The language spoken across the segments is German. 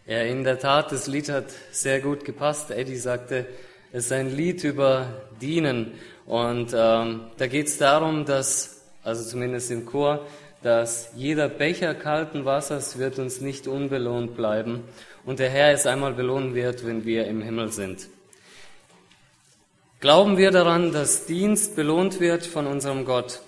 Ja, in der Tat, das Lied hat sehr gut gepasst. Eddie sagte, es ist ein Lied über Dienen. Und da geht es darum, dass, also zumindest im Chor, dass jeder Becher kalten Wassers wird uns nicht unbelohnt bleiben und der Herr es einmal belohnen wird, wenn wir im Himmel sind. Glauben wir daran, dass Dienst belohnt wird von unserem Gott?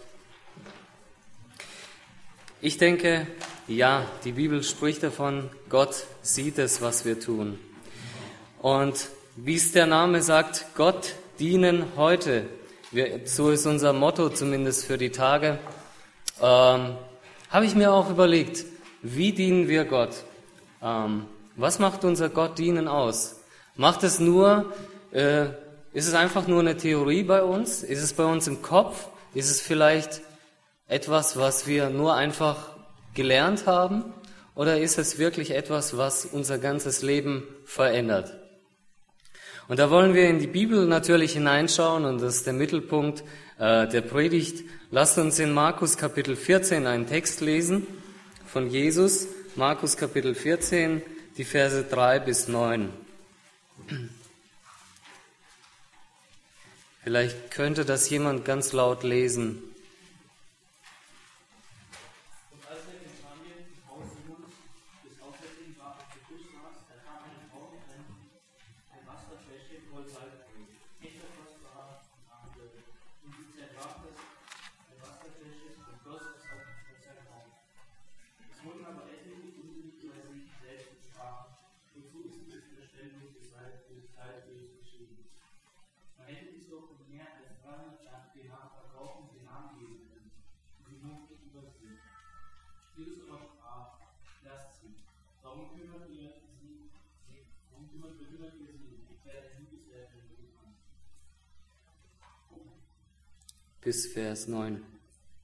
Ich denke, ja, die Bibel spricht davon, Gott sieht es, was wir tun. Und wie es der Name sagt, Gott dienen heute. So ist unser Motto zumindest für die Tage. Habe ich mir auch überlegt, wie dienen wir Gott? Was macht unser Gott dienen aus? Macht es nur, ist es einfach nur eine Theorie bei uns? Ist es bei uns im Kopf? Ist es vielleicht etwas, was wir nur einfach gelernt haben? Oder ist es wirklich etwas, was unser ganzes Leben verändert? Und da wollen wir in die Bibel natürlich hineinschauen und das ist der Mittelpunkt der Predigt. Lasst uns in Markus Kapitel 14 einen Text lesen von Jesus. Markus Kapitel 14, die Verse 3 bis 9. Vielleicht könnte das jemand ganz laut lesen. Bis Vers 9. Denn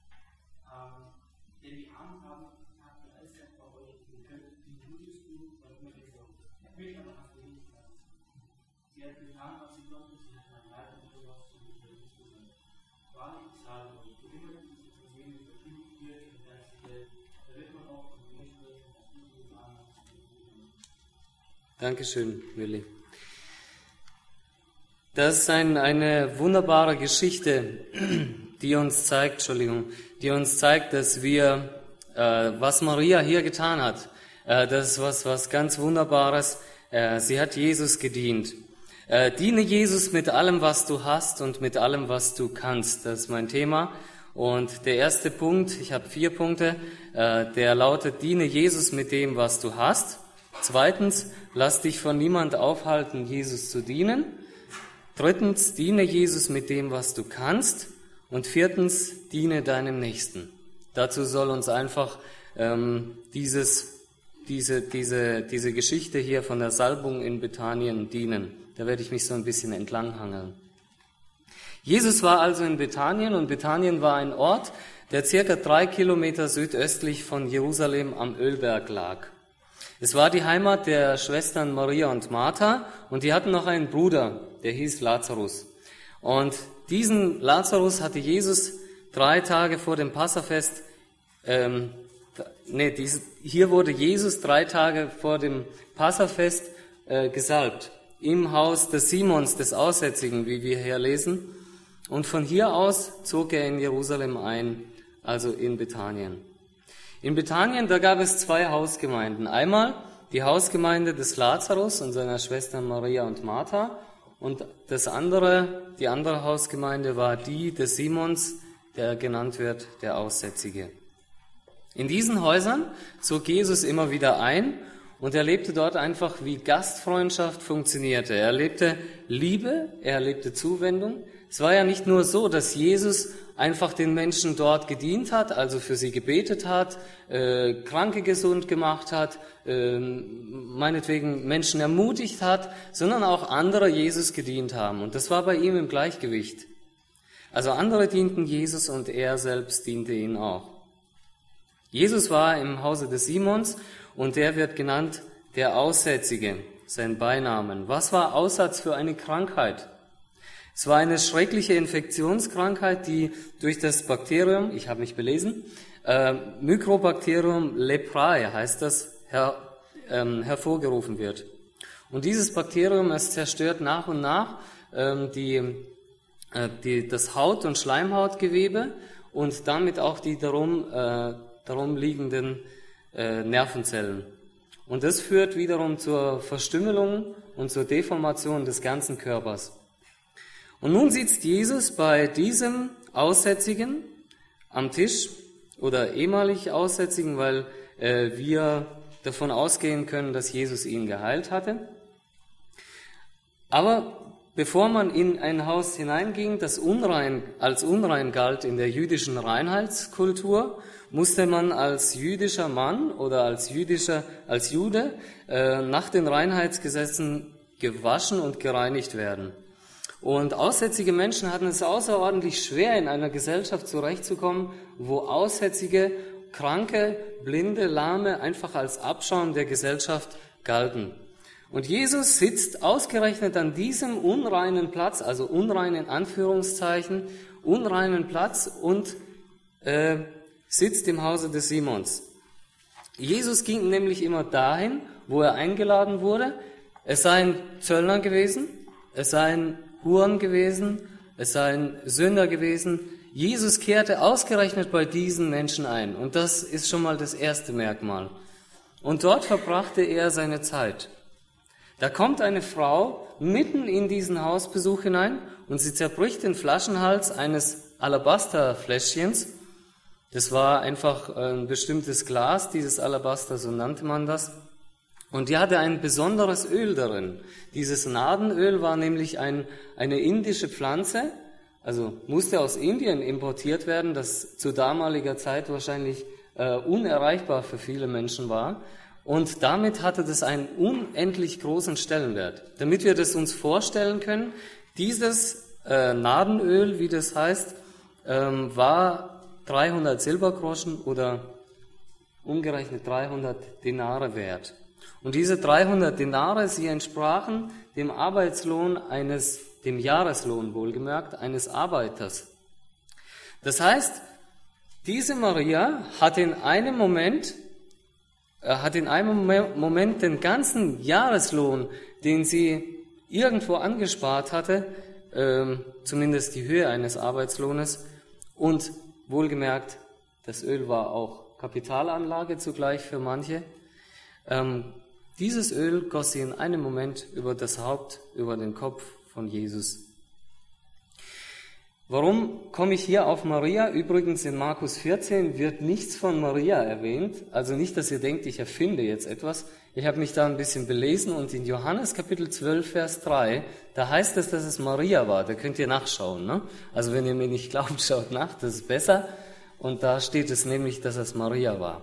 die Armen habt ihr allzeit bei euch, ihr könnt die Gutes tun, was immer ihr wollt. Mich aber habt ihr nicht lassen. Sie hat getan, was sie konnte, sie hat mein Leid und sowas zu Verständnis gesandt. Wahrlich, ich sage euch, wo immer diese Probleme verkündigt wird in der ganzen Welt, da wird man auch von dem sprechen, was du getan hast. Dankeschön, Willi. Das ist eine wunderbare Geschichte, die uns zeigt, dass wir, was Maria hier getan hat, das ist was ganz Wunderbares. Sie hat Jesus gedient. Diene Jesus mit allem, was du hast und mit allem, was du kannst. Das ist mein Thema. Und der erste Punkt, ich habe 4 Punkte, der lautet, diene Jesus mit dem, was du hast. Zweitens, lass dich von niemand aufhalten, Jesus zu dienen. Drittens, diene Jesus mit dem, was du kannst. Und viertens, diene deinem Nächsten. Dazu soll uns einfach diese Geschichte hier von der Salbung in Bethanien dienen. Da werde ich mich so ein bisschen entlanghangeln. Jesus war also in Bethanien und Bethanien war ein Ort, der circa 3 Kilometer südöstlich von Jerusalem am Ölberg lag. Es war die Heimat der Schwestern Maria und Martha und die hatten noch einen Bruder, der hieß Lazarus. Und diesen Lazarus hatte Jesus 3 Tage vor dem Passafest, hier wurde Jesus 3 Tage vor dem Passafest gesalbt, im Haus des Simons, des Aussätzigen, wie wir hier lesen. Und von hier aus zog er in Jerusalem ein, also in Bethanien. In Bethanien, da gab es 2 Hausgemeinden. Einmal die Hausgemeinde des Lazarus und seiner Schwestern Maria und Martha. Und die andere Hausgemeinde war die des Simons, der genannt wird der Aussätzige. In diesen Häusern zog Jesus immer wieder ein und er lebte dort einfach, wie Gastfreundschaft funktionierte. Er erlebte Liebe, er erlebte Zuwendung. Es war ja nicht nur so, dass Jesus einfach den Menschen dort gedient hat, also für sie gebetet hat, Kranke gesund gemacht hat, meinetwegen Menschen ermutigt hat, sondern auch andere Jesus gedient haben. Und das war bei ihm im Gleichgewicht. Also andere dienten Jesus und er selbst diente ihnen auch. Jesus war im Hause des Simons und der wird genannt der Aussätzige, sein Beinamen. Was war Aussatz für eine Krankheit? Es war eine schreckliche Infektionskrankheit, die durch das Bakterium, ich habe mich belesen, Mycobacterium leprae heißt das, hervorgerufen wird. Und dieses Bakterium, es zerstört nach und nach das Haut- und Schleimhautgewebe und damit auch die darum liegenden Nervenzellen. Und das führt wiederum zur Verstümmelung und zur Deformation des ganzen Körpers. Und nun sitzt Jesus bei diesem Aussätzigen am Tisch oder ehemalig Aussätzigen, weil wir davon ausgehen können, dass Jesus ihn geheilt hatte. Aber bevor man in ein Haus hineinging, das als unrein galt in der jüdischen Reinheitskultur, musste man als jüdischer Mann oder als Jude nach den Reinheitsgesetzen gewaschen und gereinigt werden. Und aussätzige Menschen hatten es außerordentlich schwer, in einer Gesellschaft zurechtzukommen, wo Aussätzige, Kranke, Blinde, Lahme einfach als Abschaum der Gesellschaft galten. Und Jesus sitzt ausgerechnet an diesem unreinen Platz, also unrein in Anführungszeichen, unreinen Platz und sitzt im Hause des Simons. Jesus ging nämlich immer dahin, wo er eingeladen wurde. Es seien Zöllner gewesen, es seien Huren gewesen, es seien Sünder gewesen. Jesus kehrte ausgerechnet bei diesen Menschen ein. Und das ist schon mal das erste Merkmal. Und dort verbrachte er seine Zeit. Da kommt eine Frau mitten in diesen Hausbesuch hinein und sie zerbricht den Flaschenhals eines Alabasterfläschchens. Das war einfach ein bestimmtes Glas, dieses Alabaster, so nannte man das. Und die hatte ein besonderes Öl darin. Dieses Nadenöl war nämlich eine indische Pflanze, also musste aus Indien importiert werden, das zu damaliger Zeit wahrscheinlich unerreichbar für viele Menschen war. Und damit hatte das einen unendlich großen Stellenwert. Damit wir das uns vorstellen können, dieses Nadenöl, wie das heißt, war 300 Silbergroschen oder umgerechnet 300 Denare wert. Und diese 300 Denare, sie entsprachen dem Arbeitslohn dem Jahreslohn wohlgemerkt, eines Arbeiters. Das heißt, diese Maria hat in einem Moment den ganzen Jahreslohn, den sie irgendwo angespart hatte, zumindest die Höhe eines Arbeitslohnes, und wohlgemerkt, das Öl war auch Kapitalanlage zugleich für manche. Dieses Öl goss sie in einem Moment über das Haupt, über den Kopf von Jesus. Warum komme ich hier auf Maria? Übrigens in Markus 14 wird nichts von Maria erwähnt. Also nicht, dass ihr denkt, ich erfinde jetzt etwas. Ich habe mich da ein bisschen belesen und in Johannes Kapitel 12, Vers 3, da heißt es, dass es Maria war. Da könnt ihr nachschauen. Ne? Also wenn ihr mir nicht glaubt, schaut nach, das ist besser. Und da steht es nämlich, dass es Maria war.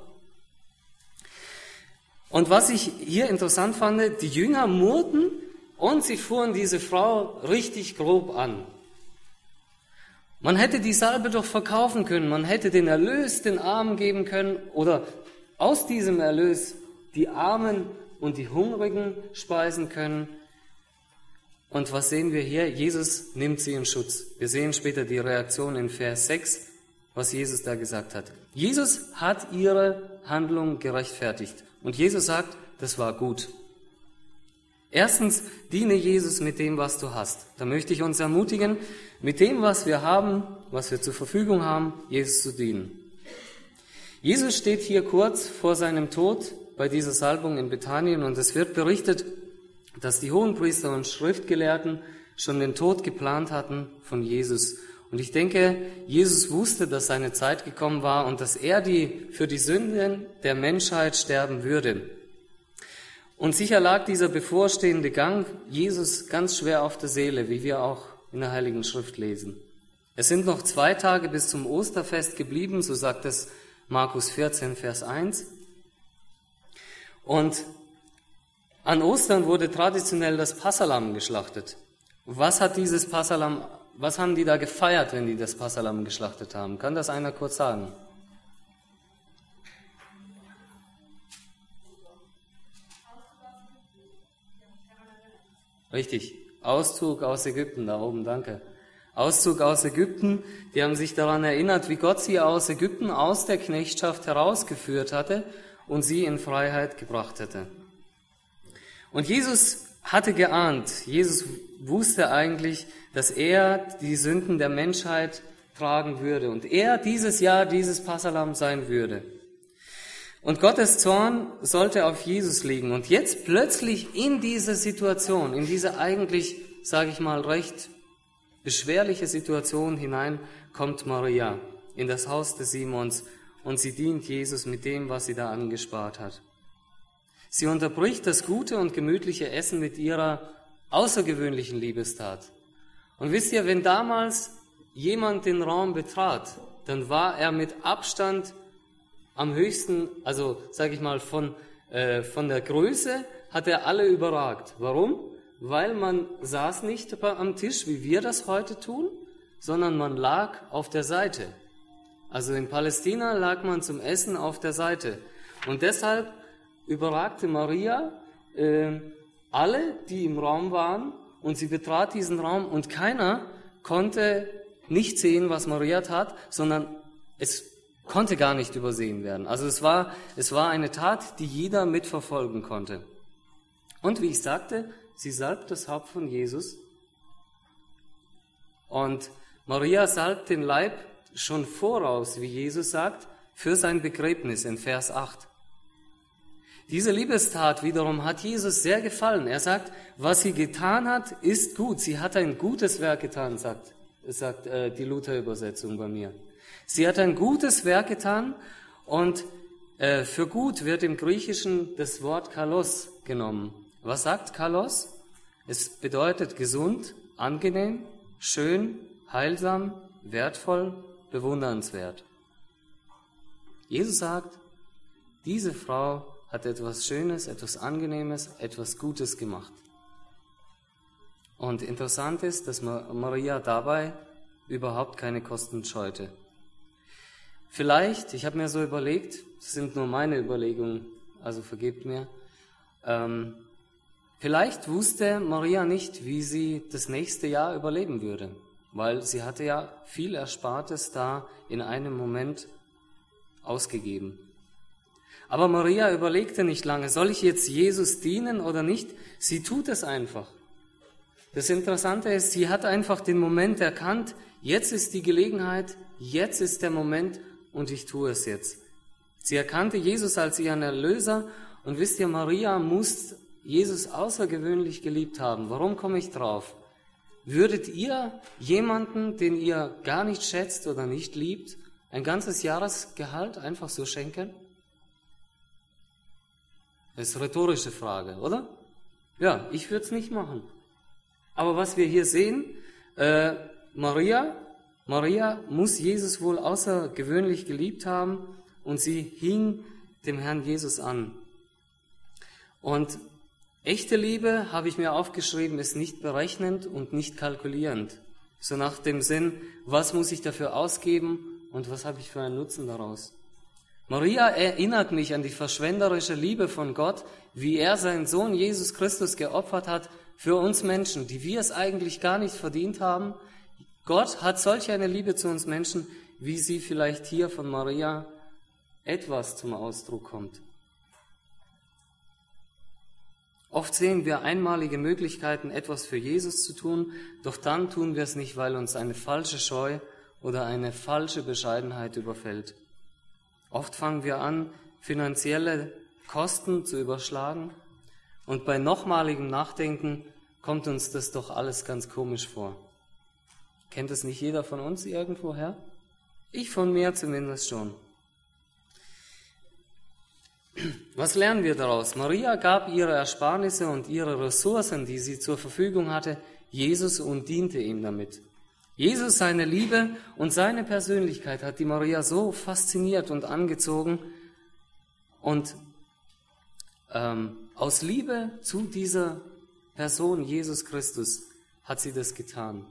Und was ich hier interessant fand, die Jünger murrten und sie fuhren diese Frau richtig grob an. Man hätte die Salbe doch verkaufen können, man hätte den Erlös den Armen geben können oder aus diesem Erlös die Armen und die Hungrigen speisen können. Und was sehen wir hier? Jesus nimmt sie in Schutz. Wir sehen später die Reaktion in Vers 6, was Jesus da gesagt hat. Jesus hat ihre Handlung gerechtfertigt. Und Jesus sagt, das war gut. Erstens, diene Jesus mit dem, was du hast. Da möchte ich uns ermutigen, mit dem, was wir haben, was wir zur Verfügung haben, Jesus zu dienen. Jesus steht hier kurz vor seinem Tod bei dieser Salbung in Bethanien und es wird berichtet, dass die Hohenpriester und Schriftgelehrten schon den Tod geplant hatten von Jesus. Und ich denke, Jesus wusste, dass seine Zeit gekommen war und dass er für die Sünden der Menschheit sterben würde. Und sicher lag dieser bevorstehende Gang Jesus ganz schwer auf der Seele, wie wir auch in der Heiligen Schrift lesen. Es sind noch 2 Tage bis zum Osterfest geblieben, so sagt es Markus 14, Vers 1. Und an Ostern wurde traditionell das Passahlamm geschlachtet. Was haben die da gefeiert, wenn die das Passahlamm geschlachtet haben? Kann das einer kurz sagen? Richtig, Auszug aus Ägypten, da oben, danke. Auszug aus Ägypten, die haben sich daran erinnert, wie Gott sie aus Ägypten, aus der Knechtschaft herausgeführt hatte und sie in Freiheit gebracht hätte. Und Jesus hatte geahnt, Jesus wusste eigentlich, dass er die Sünden der Menschheit tragen würde und er dieses Jahr dieses Passahlamm sein würde. Und Gottes Zorn sollte auf Jesus liegen. Und jetzt plötzlich in diese Situation, in diese eigentlich, sage ich mal, recht beschwerliche Situation hinein, kommt Maria in das Haus des Simons und sie dient Jesus mit dem, was sie da angespart hat. Sie unterbricht das gute und gemütliche Essen mit ihrer außergewöhnlichen Liebestat. Und wisst ihr, wenn damals jemand den Raum betrat, dann war er mit Abstand am höchsten, also sage ich mal, von der Größe hat er alle überragt. Warum? Weil man saß nicht am Tisch, wie wir das heute tun, sondern man lag auf der Seite. Also in Palästina lag man zum Essen auf der Seite. Und deshalb überragte Maria alle, die im Raum waren, und sie betrat diesen Raum und keiner konnte nicht sehen, was Maria tat, sondern es konnte gar nicht übersehen werden. Also es war eine Tat, die jeder mitverfolgen konnte. Und wie ich sagte, sie salbt das Haupt von Jesus und Maria salbt den Leib schon voraus, wie Jesus sagt, für sein Begräbnis in Vers 8. Diese Liebestat wiederum hat Jesus sehr gefallen. Er sagt, was sie getan hat, ist gut. Sie hat ein gutes Werk getan, sagt die Luther-Übersetzung bei mir. Sie hat ein gutes Werk getan und für gut wird im Griechischen das Wort kalos genommen. Was sagt kalos? Es bedeutet gesund, angenehm, schön, heilsam, wertvoll, bewundernswert. Jesus sagt, diese Frau hat etwas Schönes, etwas Angenehmes, etwas Gutes gemacht. Und interessant ist, dass Maria dabei überhaupt keine Kosten scheute. Vielleicht, ich habe mir so überlegt, das sind nur meine Überlegungen, also vergebt mir, vielleicht wusste Maria nicht, wie sie das nächste Jahr überleben würde, weil sie hatte ja viel Erspartes da in einem Moment ausgegeben. Aber Maria überlegte nicht lange, soll ich jetzt Jesus dienen oder nicht? Sie tut es einfach. Das Interessante ist, sie hat einfach den Moment erkannt, jetzt ist die Gelegenheit, jetzt ist der Moment und ich tue es jetzt. Sie erkannte Jesus als ihren Erlöser und wisst ihr, Maria muss Jesus außergewöhnlich geliebt haben. Warum komme ich drauf? Würdet ihr jemanden, den ihr gar nicht schätzt oder nicht liebt, ein ganzes Jahresgehalt einfach so schenken? Das ist eine rhetorische Frage, oder? Ja, ich würde es nicht machen. Aber was wir hier sehen, Maria muss Jesus wohl außergewöhnlich geliebt haben und sie hing dem Herrn Jesus an. Und echte Liebe, habe ich mir aufgeschrieben, ist nicht berechnend und nicht kalkulierend. So nach dem Sinn, was muss ich dafür ausgeben und was habe ich für einen Nutzen daraus? Maria erinnert mich an die verschwenderische Liebe von Gott, wie er seinen Sohn Jesus Christus geopfert hat für uns Menschen, die wir es eigentlich gar nicht verdient haben. Gott hat solch eine Liebe zu uns Menschen, wie sie vielleicht hier von Maria etwas zum Ausdruck kommt. Oft sehen wir einmalige Möglichkeiten, etwas für Jesus zu tun, doch dann tun wir es nicht, weil uns eine falsche Scheu oder eine falsche Bescheidenheit überfällt. Oft fangen wir an, finanzielle Kosten zu überschlagen und bei nochmaligem Nachdenken kommt uns das doch alles ganz komisch vor. Kennt es nicht jeder von uns irgendwoher? Ich von mir zumindest schon. Was lernen wir daraus? Maria gab ihre Ersparnisse und ihre Ressourcen, die sie zur Verfügung hatte, Jesus und diente ihm damit. Jesus, seine Liebe und seine Persönlichkeit hat die Maria so fasziniert und angezogen und aus Liebe zu dieser Person, Jesus Christus, hat sie das getan.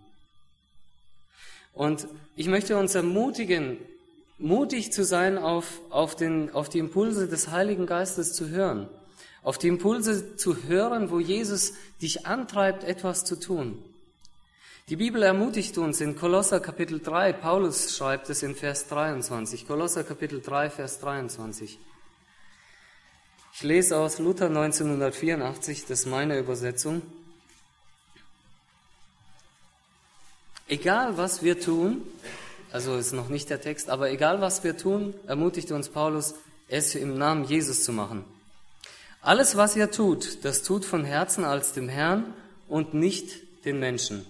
Und ich möchte uns ermutigen, mutig zu sein, auf die Impulse des Heiligen Geistes zu hören, auf die Impulse zu hören, wo Jesus dich antreibt, etwas zu tun. Die Bibel ermutigt uns in Kolosser Kapitel 3, Paulus schreibt es in Vers 23, Kolosser Kapitel 3, Vers 23. Ich lese aus Luther 1984, das ist meine Übersetzung. Egal was wir tun, also ist noch nicht der Text, aber egal was wir tun, ermutigt uns Paulus, es im Namen Jesus zu machen. Alles, was ihr tut, das tut von Herzen als dem Herrn und nicht den Menschen.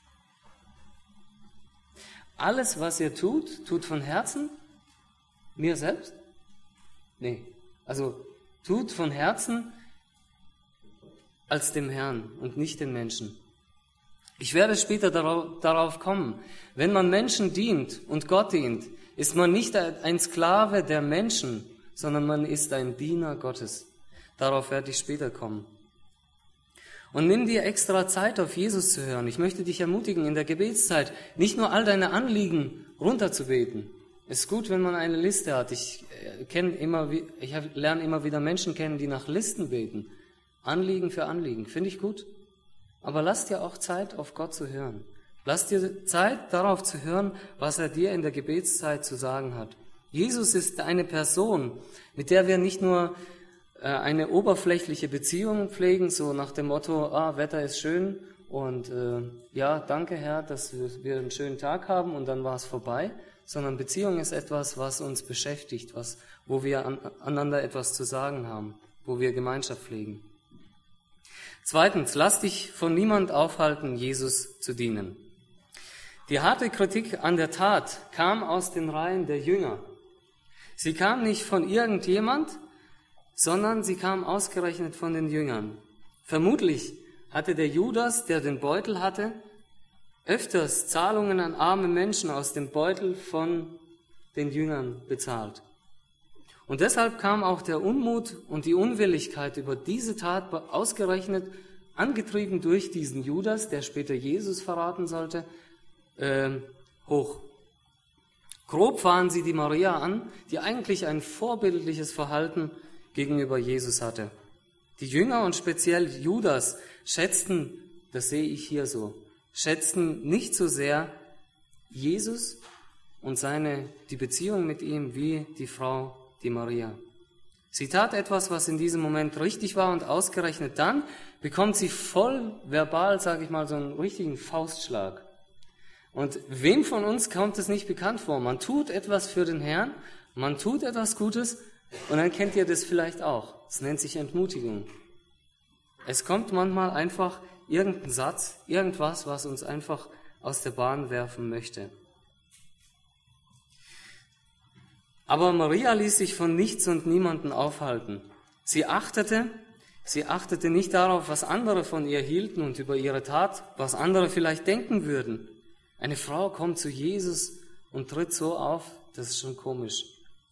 Alles, was ihr tut, tut von Herzen mir selbst? Nee, also tut von Herzen als dem Herrn und nicht den Menschen. Ich werde später darauf kommen. Wenn man Menschen dient und Gott dient, ist man nicht ein Sklave der Menschen, sondern man ist ein Diener Gottes. Darauf werde ich später kommen. Und nimm dir extra Zeit, auf Jesus zu hören. Ich möchte dich ermutigen, in der Gebetszeit nicht nur all deine Anliegen runterzubeten. Es ist gut, wenn man eine Liste hat. Ich lerne immer wieder Menschen kennen, die nach Listen beten. Anliegen für Anliegen. Finde ich gut. Aber lass dir auch Zeit, auf Gott zu hören. Lass dir Zeit, darauf zu hören, was er dir in der Gebetszeit zu sagen hat. Jesus ist eine Person, mit der wir nicht nur eine oberflächliche Beziehung pflegen, so nach dem Motto, Wetter ist schön und ja, danke Herr, dass wir einen schönen Tag haben und dann war es vorbei, sondern Beziehung ist etwas, was uns beschäftigt, wo wir einander etwas zu sagen haben, wo wir Gemeinschaft pflegen. Zweitens, lass dich von niemand aufhalten, Jesus zu dienen. Die harte Kritik an der Tat kam aus den Reihen der Jünger. Sie kam nicht von irgendjemand, sondern sie kam ausgerechnet von den Jüngern. Vermutlich hatte der Judas, der den Beutel hatte, öfters Zahlungen an arme Menschen aus dem Beutel von den Jüngern bezahlt. Und deshalb kam auch der Unmut und die Unwilligkeit über diese Tat ausgerechnet, angetrieben durch diesen Judas, der später Jesus verraten sollte, hoch. Grob fahren sie die Maria an, die eigentlich ein vorbildliches Verhalten gegenüber Jesus hatte. Die Jünger und speziell Judas schätzten, das sehe ich hier so, schätzten nicht so sehr Jesus und die Beziehung mit ihm wie die Frau, die Maria. Sie tat etwas, was in diesem Moment richtig war und ausgerechnet dann bekommt sie voll verbal, sage ich mal, so einen richtigen Faustschlag. Und wem von uns kommt es nicht bekannt vor? Man tut etwas für den Herrn, man tut etwas Gutes und dann kennt ihr das vielleicht auch. Es nennt sich Entmutigung. Es kommt manchmal einfach irgendein Satz, irgendwas, was uns einfach aus der Bahn werfen möchte. Aber Maria ließ sich von nichts und niemanden aufhalten. Sie achtete nicht darauf, was andere von ihr hielten und über ihre Tat, was andere vielleicht denken würden. Eine Frau kommt zu Jesus und tritt so auf, das ist schon komisch.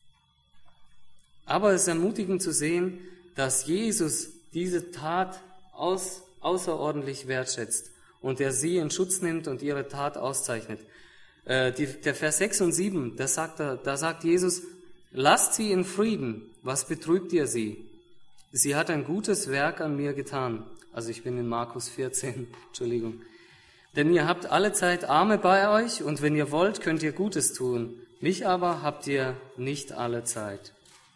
Aber es ist ermutigend zu sehen, dass Jesus diese Tat außerordentlich wertschätzt und er sie in Schutz nimmt und ihre Tat auszeichnet. Der Vers 6 und 7, da sagt Jesus, lasst sie in Frieden, was betrübt ihr sie? Sie hat ein gutes Werk an mir getan. Also ich bin in Markus 14, Entschuldigung. Denn ihr habt alle Zeit Arme bei euch und wenn ihr wollt, könnt ihr Gutes tun. Mich aber habt ihr nicht alle Zeit.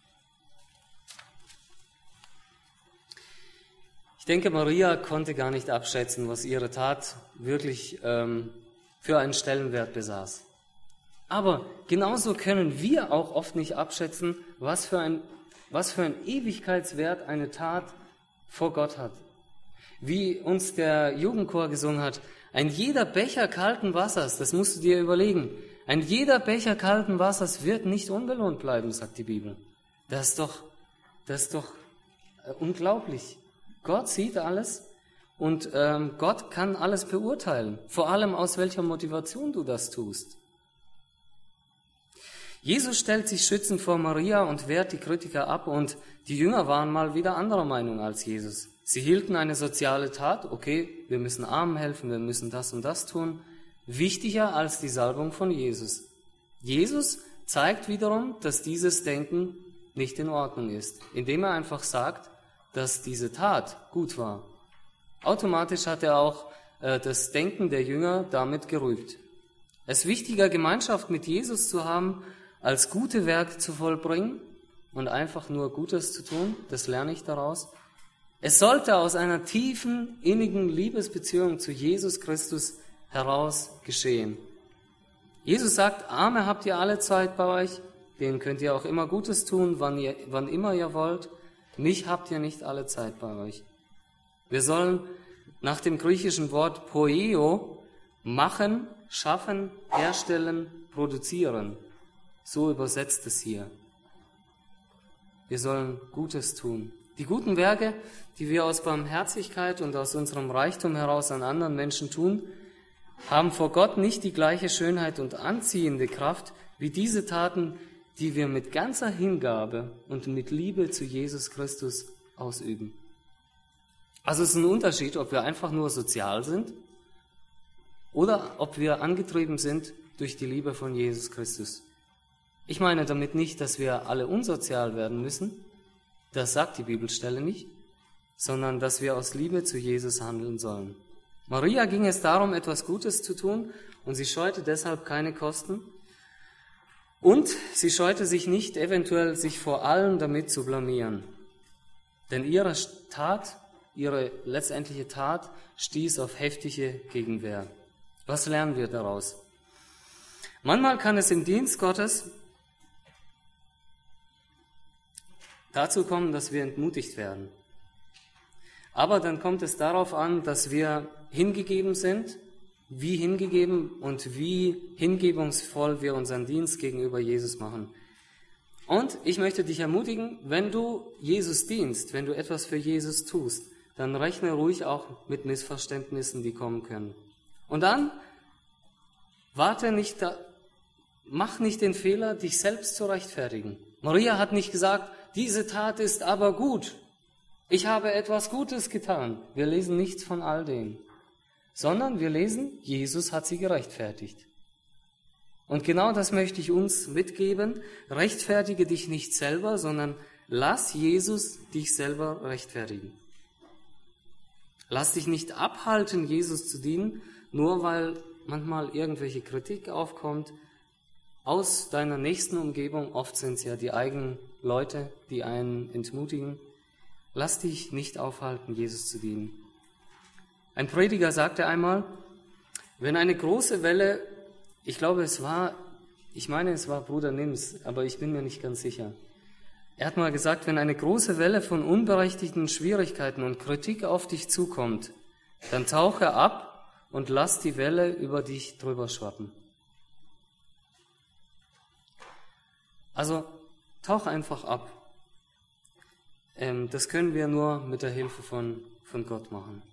Ich denke, Maria konnte gar nicht abschätzen, was ihre Tat wirklich für einen Stellenwert besaß. Aber genauso können wir auch oft nicht abschätzen, was für ein Ewigkeitswert eine Tat vor Gott hat. Wie uns der Jugendchor gesungen hat, ein jeder Becher kalten Wassers, das musst du dir überlegen, ein jeder Becher kalten Wassers wird nicht unbelohnt bleiben, sagt die Bibel. Das ist doch unglaublich. Gott sieht alles und Gott kann alles beurteilen, vor allem aus welcher Motivation du das tust. Jesus stellt sich schützend vor Maria und wehrt die Kritiker ab und die Jünger waren mal wieder anderer Meinung als Jesus. Sie hielten eine soziale Tat, okay, wir müssen Armen helfen, wir müssen das und das tun, wichtiger als die Salbung von Jesus. Jesus zeigt wiederum, dass dieses Denken nicht in Ordnung ist, indem er einfach sagt, dass diese Tat gut war. Automatisch hat er auch das Denken der Jünger damit gerügt. Es ist wichtiger, Gemeinschaft mit Jesus zu haben, als gute Werke zu vollbringen. und einfach nur Gutes zu tun, das lerne ich daraus. Es sollte aus einer tiefen, innigen Liebesbeziehung zu Jesus Christus heraus geschehen. Jesus sagt, Arme habt ihr alle Zeit bei euch, denen könnt ihr auch immer Gutes tun, wann immer ihr wollt. Mich habt ihr nicht alle Zeit bei euch. Wir sollen nach dem griechischen Wort poieo machen, schaffen, herstellen, produzieren. So übersetzt es hier. Wir sollen Gutes tun. Die guten Werke, die wir aus Barmherzigkeit und aus unserem Reichtum heraus an anderen Menschen tun, haben vor Gott nicht die gleiche Schönheit und anziehende Kraft wie diese Taten, die wir mit ganzer Hingabe und mit Liebe zu Jesus Christus ausüben. Also es ist ein Unterschied, ob wir einfach nur sozial sind oder ob wir angetrieben sind durch die Liebe von Jesus Christus. Ich meine damit nicht, dass wir alle unsozial werden müssen, das sagt die Bibelstelle nicht, sondern dass wir aus Liebe zu Jesus handeln sollen. Maria ging es darum, etwas Gutes zu tun, und sie scheute deshalb keine Kosten. Und sie scheute sich nicht, eventuell sich vor allem damit zu blamieren. Denn ihre letztendliche Tat, stieß auf heftige Gegenwehr. Was lernen wir daraus? Manchmal kann es im Dienst Gottes dazu kommen, dass wir entmutigt werden. Aber dann kommt es darauf an, dass wir hingegeben sind, wie hingegeben und wie hingebungsvoll wir unseren Dienst gegenüber Jesus machen. Und ich möchte dich ermutigen, wenn du Jesus dienst, wenn du etwas für Jesus tust, dann rechne ruhig auch mit Missverständnissen, die kommen können. Und dann mach nicht den Fehler, dich selbst zu rechtfertigen. Maria hat nicht gesagt, diese Tat ist aber gut. Ich habe etwas Gutes getan. Wir lesen nichts von all dem. Sondern wir lesen, Jesus hat sie gerechtfertigt. Und genau das möchte ich uns mitgeben. Rechtfertige dich nicht selber, sondern lass Jesus dich selber rechtfertigen. Lass dich nicht abhalten, Jesus zu dienen, nur weil manchmal irgendwelche Kritik aufkommt aus deiner nächsten Umgebung. Oft sind es ja die eigenen Leute, die einen entmutigen. Lass dich nicht aufhalten, Jesus zu dienen. Ein Prediger sagte einmal, wenn eine große Welle, ich meine es war Bruder Nims, aber ich bin mir nicht ganz sicher. Er hat mal gesagt, wenn eine große Welle von unberechtigten Schwierigkeiten und Kritik auf dich zukommt, dann tauche ab und lass die Welle über dich drüber schwappen. Also tauch einfach ab. Das können wir nur mit der Hilfe von Gott machen.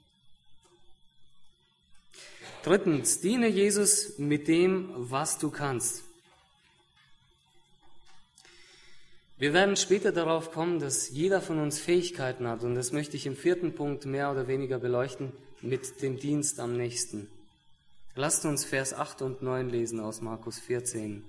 Drittens, diene Jesus mit dem, was du kannst. Wir werden später darauf kommen, dass jeder von uns Fähigkeiten hat, und das möchte ich im 4. Punkt mehr oder weniger beleuchten, mit dem Dienst am nächsten. Lasst uns Vers 8 und 9 lesen aus Markus 14.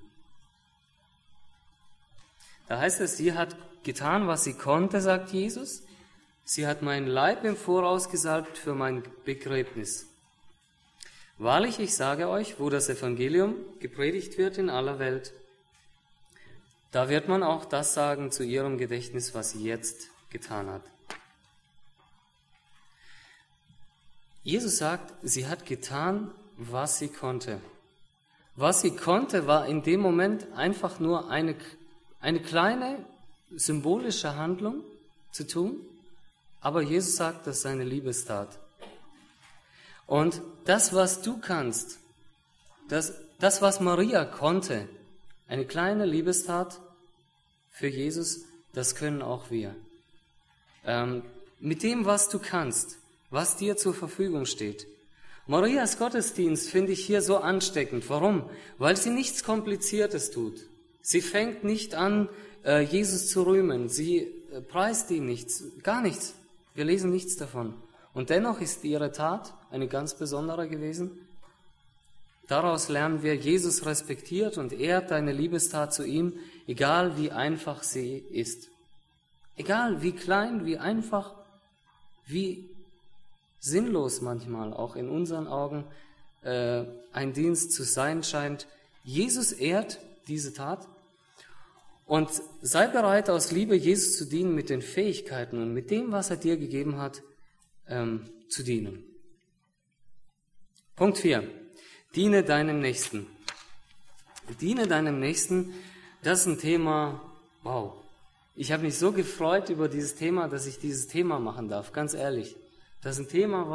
Da heißt es, sie hat getan, was sie konnte, sagt Jesus. Sie hat meinen Leib im Voraus gesalbt für mein Begräbnis. Wahrlich, ich sage euch, wo das Evangelium gepredigt wird in aller Welt, da wird man auch das sagen zu ihrem Gedächtnis, was sie jetzt getan hat. Jesus sagt, sie hat getan, was sie konnte. Was sie konnte, war in dem Moment einfach nur eine kleine symbolische Handlung zu tun, aber Jesus sagt, das ist seine Liebestat. Und das, was du kannst, das, was Maria konnte, eine kleine Liebestat für Jesus, das können auch wir. Mit dem, was du kannst, was dir zur Verfügung steht. Marias Gottesdienst finde ich hier so ansteckend. Warum? Weil sie nichts Kompliziertes tut. Sie fängt nicht an, Jesus zu rühmen. Sie preist ihn nichts, gar nichts. Wir lesen nichts davon. Und dennoch ist ihre Tat eine ganz besondere gewesen. Daraus lernen wir, Jesus respektiert und ehrt deine Liebestat zu ihm, egal wie einfach sie ist. Egal wie klein, wie einfach, wie sinnlos manchmal auch in unseren Augen ein Dienst zu sein scheint. Jesus ehrt diese Tat Und sei bereit, aus Liebe Jesus zu dienen mit den Fähigkeiten und mit dem, was er dir gegeben hat, zu dienen. Punkt 4. Diene deinem Nächsten. Diene deinem Nächsten, das ist ein Thema, wow. Ich habe mich so gefreut über dieses Thema, dass ich dieses Thema machen darf, ganz ehrlich. Das ist ein Thema,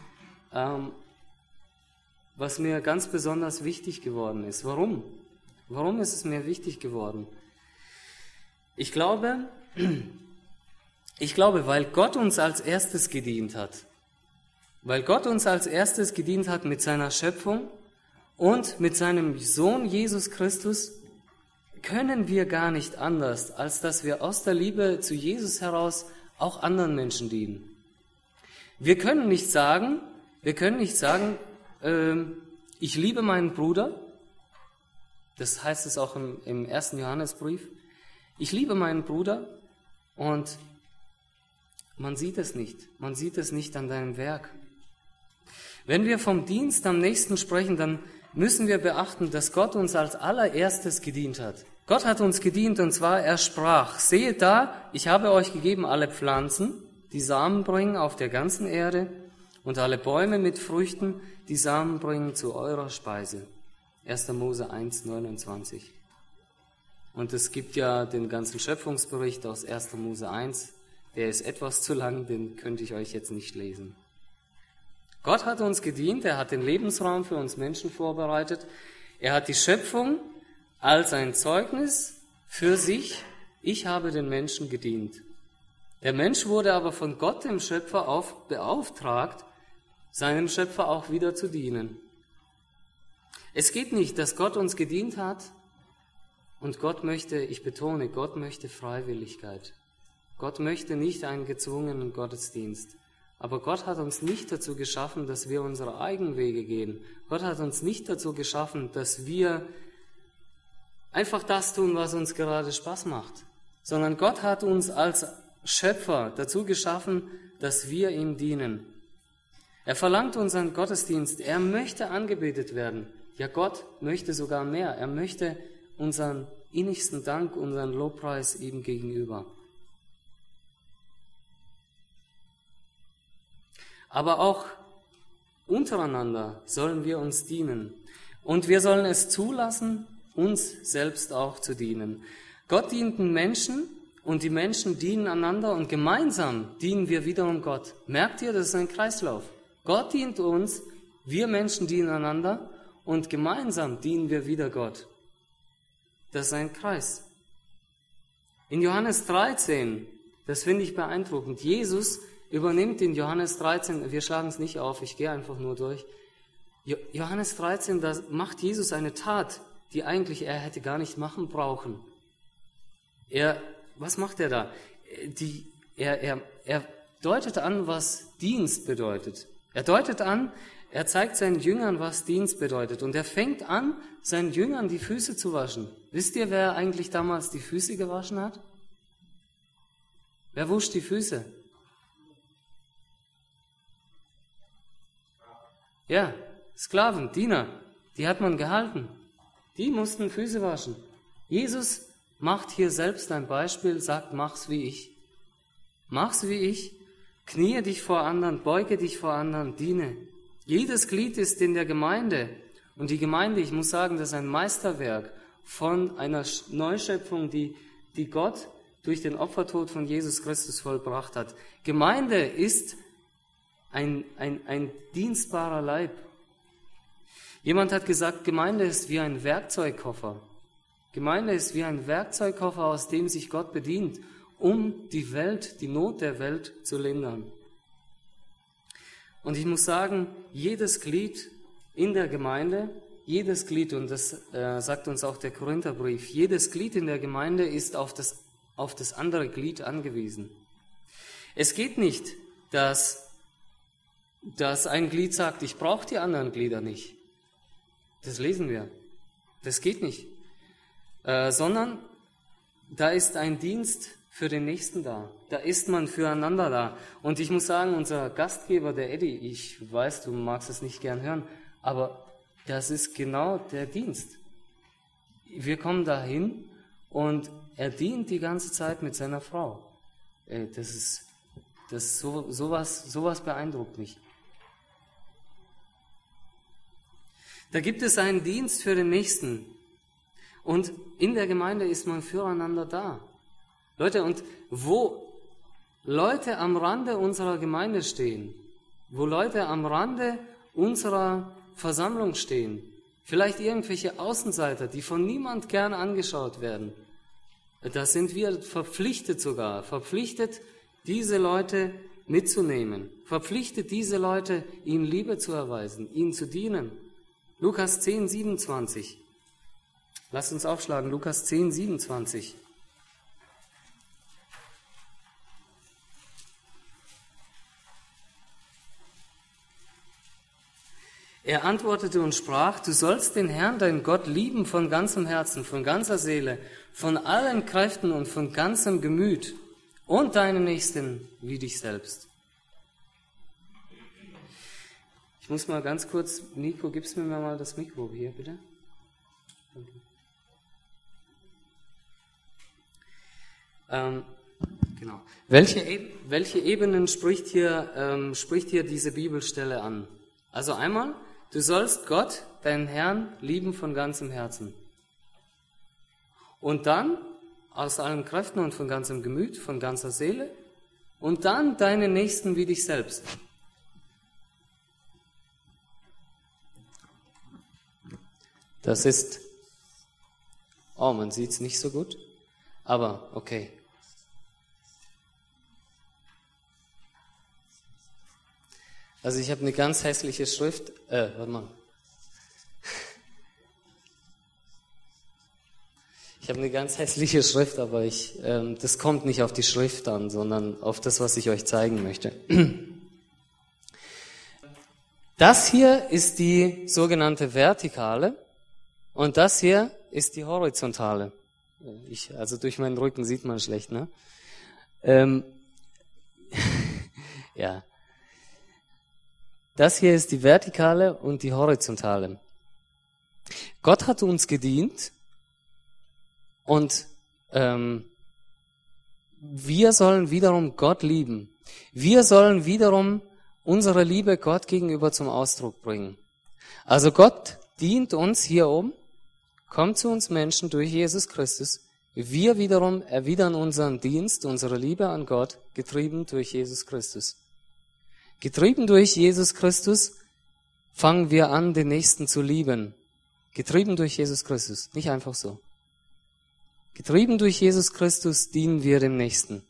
was mir ganz besonders wichtig geworden ist. Warum? Warum ist es mir wichtig geworden? Ich glaube, weil Gott uns als erstes gedient hat. Weil Gott uns als erstes gedient hat mit seiner Schöpfung und mit seinem Sohn Jesus Christus, können wir gar nicht anders, als dass wir aus der Liebe zu Jesus heraus auch anderen Menschen dienen. Wir können nicht sagen, ich liebe meinen Bruder. Das heißt es auch im 1. Johannesbrief. Ich liebe meinen Bruder und man sieht es nicht. Man sieht es nicht an deinem Werk. Wenn wir vom Dienst am Nächsten sprechen, dann müssen wir beachten, dass Gott uns als allererstes gedient hat. Gott hat uns gedient und zwar, er sprach, seht da, ich habe euch gegeben alle Pflanzen, die Samen bringen auf der ganzen Erde und alle Bäume mit Früchten, die Samen bringen zu eurer Speise. 1. Mose 1, 29. Und es gibt ja den ganzen Schöpfungsbericht aus 1. Mose 1, der ist etwas zu lang, den könnte ich euch jetzt nicht lesen. Gott hat uns gedient, er hat den Lebensraum für uns Menschen vorbereitet, er hat die Schöpfung als ein Zeugnis für sich, ich habe den Menschen gedient. Der Mensch wurde aber von Gott, dem Schöpfer, beauftragt, seinem Schöpfer auch wieder zu dienen. Es geht nicht, dass Gott uns gedient hat und Gott möchte, ich betone, Gott möchte Freiwilligkeit. Gott möchte nicht einen gezwungenen Gottesdienst. Aber Gott hat uns nicht dazu geschaffen, dass wir unsere eigenen Wege gehen. Gott hat uns nicht dazu geschaffen, dass wir einfach das tun, was uns gerade Spaß macht. Sondern Gott hat uns als Schöpfer dazu geschaffen, dass wir ihm dienen. Er verlangt unseren Gottesdienst. Er möchte angebetet werden. Ja, Gott möchte sogar mehr. Er möchte unseren innigsten Dank, unseren Lobpreis ihm gegenüber. Aber auch untereinander sollen wir uns dienen. Und wir sollen es zulassen, uns selbst auch zu dienen. Gott dient den Menschen und die Menschen dienen einander und gemeinsam dienen wir wiederum Gott. Merkt ihr, das ist ein Kreislauf. Gott dient uns, wir Menschen dienen einander und gemeinsam dienen wir wieder Gott. Das ist ein Kreis. In Johannes 13, das finde ich beeindruckend, Jesus übernimmt in Johannes 13, wir schlagen es nicht auf, ich gehe einfach nur durch. Johannes 13, da macht Jesus eine Tat, die eigentlich er hätte gar nicht machen brauchen. Was macht er da? Er deutet an, was Dienst bedeutet. Er zeigt seinen Jüngern, was Dienst bedeutet. Und er fängt an, seinen Jüngern die Füße zu waschen. Wisst ihr, wer eigentlich damals die Füße gewaschen hat? Wer wusch die Füße? Ja, Sklaven, Diener, die hat man gehalten. Die mussten Füße waschen. Jesus macht hier selbst ein Beispiel, sagt, mach's wie ich. Mach's wie ich, kniee dich vor anderen, beuge dich vor anderen, diene. Jedes Glied ist in der Gemeinde. Und die Gemeinde, ich muss sagen, das ist ein Meisterwerk von einer Neuschöpfung, die Gott durch den Opfertod von Jesus Christus vollbracht hat. Gemeinde ist ein dienstbarer Leib. Jemand hat gesagt, Gemeinde ist wie ein Werkzeugkoffer. Gemeinde ist wie ein Werkzeugkoffer, aus dem sich Gott bedient, um die Not der Welt zu lindern. Und ich muss sagen, jedes Glied in der Gemeinde, jedes Glied, und das sagt uns auch der Korintherbrief, jedes Glied in der Gemeinde ist auf das andere Glied angewiesen. Es geht nicht, dass ein Glied sagt, ich brauche die anderen Glieder nicht. Das lesen wir. Das geht nicht. Sondern da ist ein Dienst für den Nächsten da. Da ist man füreinander da. Und ich muss sagen, unser Gastgeber, der Eddie, ich weiß, du magst es nicht gern hören, aber das ist genau der Dienst. Wir kommen dahin und Er dient die ganze Zeit mit seiner Frau. Sowas beeindruckt mich. Da gibt es einen Dienst für den Nächsten. Und in der Gemeinde ist man füreinander da. Leute, und wo Leute am Rande unserer Gemeinde stehen, wo Leute am Rande unserer Versammlung stehen, vielleicht irgendwelche Außenseiter, die von niemand gern angeschaut werden, da sind wir verpflichtet, diese Leute mitzunehmen, verpflichtet, diese Leute ihnen Liebe zu erweisen, ihnen zu dienen. Lukas 10, 27. Lasst uns aufschlagen, Lukas 10, 27. Er antwortete und sprach, du sollst den Herrn, deinen Gott, lieben von ganzem Herzen, von ganzer Seele, von allen Kräften und von ganzem Gemüt und deinen Nächsten wie dich selbst. Ich muss mal ganz kurz, Nico, gibst mir mal das Mikro hier, bitte? Danke. Genau. Welche Ebenen spricht hier diese Bibelstelle an? Also einmal, du sollst Gott, deinen Herrn, lieben von ganzem Herzen. Und dann aus allen Kräften und von ganzem Gemüt, von ganzer Seele. Und dann deinen Nächsten wie dich selbst. Das ist, man sieht es nicht so gut, aber okay. Also ich habe eine ganz hässliche Schrift, warte mal. Ich habe eine ganz hässliche Schrift, aber das kommt nicht auf die Schrift an, sondern auf das, was ich euch zeigen möchte. Das hier ist die sogenannte Vertikale und das hier ist die Horizontale. Also durch meinen Rücken sieht man schlecht, ne? Ja. Das hier ist die Vertikale und die Horizontale. Gott hat uns gedient und wir sollen wiederum Gott lieben. Wir sollen wiederum unsere Liebe Gott gegenüber zum Ausdruck bringen. Also Gott dient uns hier oben, kommt zu uns Menschen durch Jesus Christus. Wir wiederum erwidern unseren Dienst, unsere Liebe an Gott, getrieben durch Jesus Christus. Getrieben durch Jesus Christus fangen wir an, den Nächsten zu lieben. Getrieben durch Jesus Christus, nicht einfach so. Getrieben durch Jesus Christus dienen wir dem Nächsten.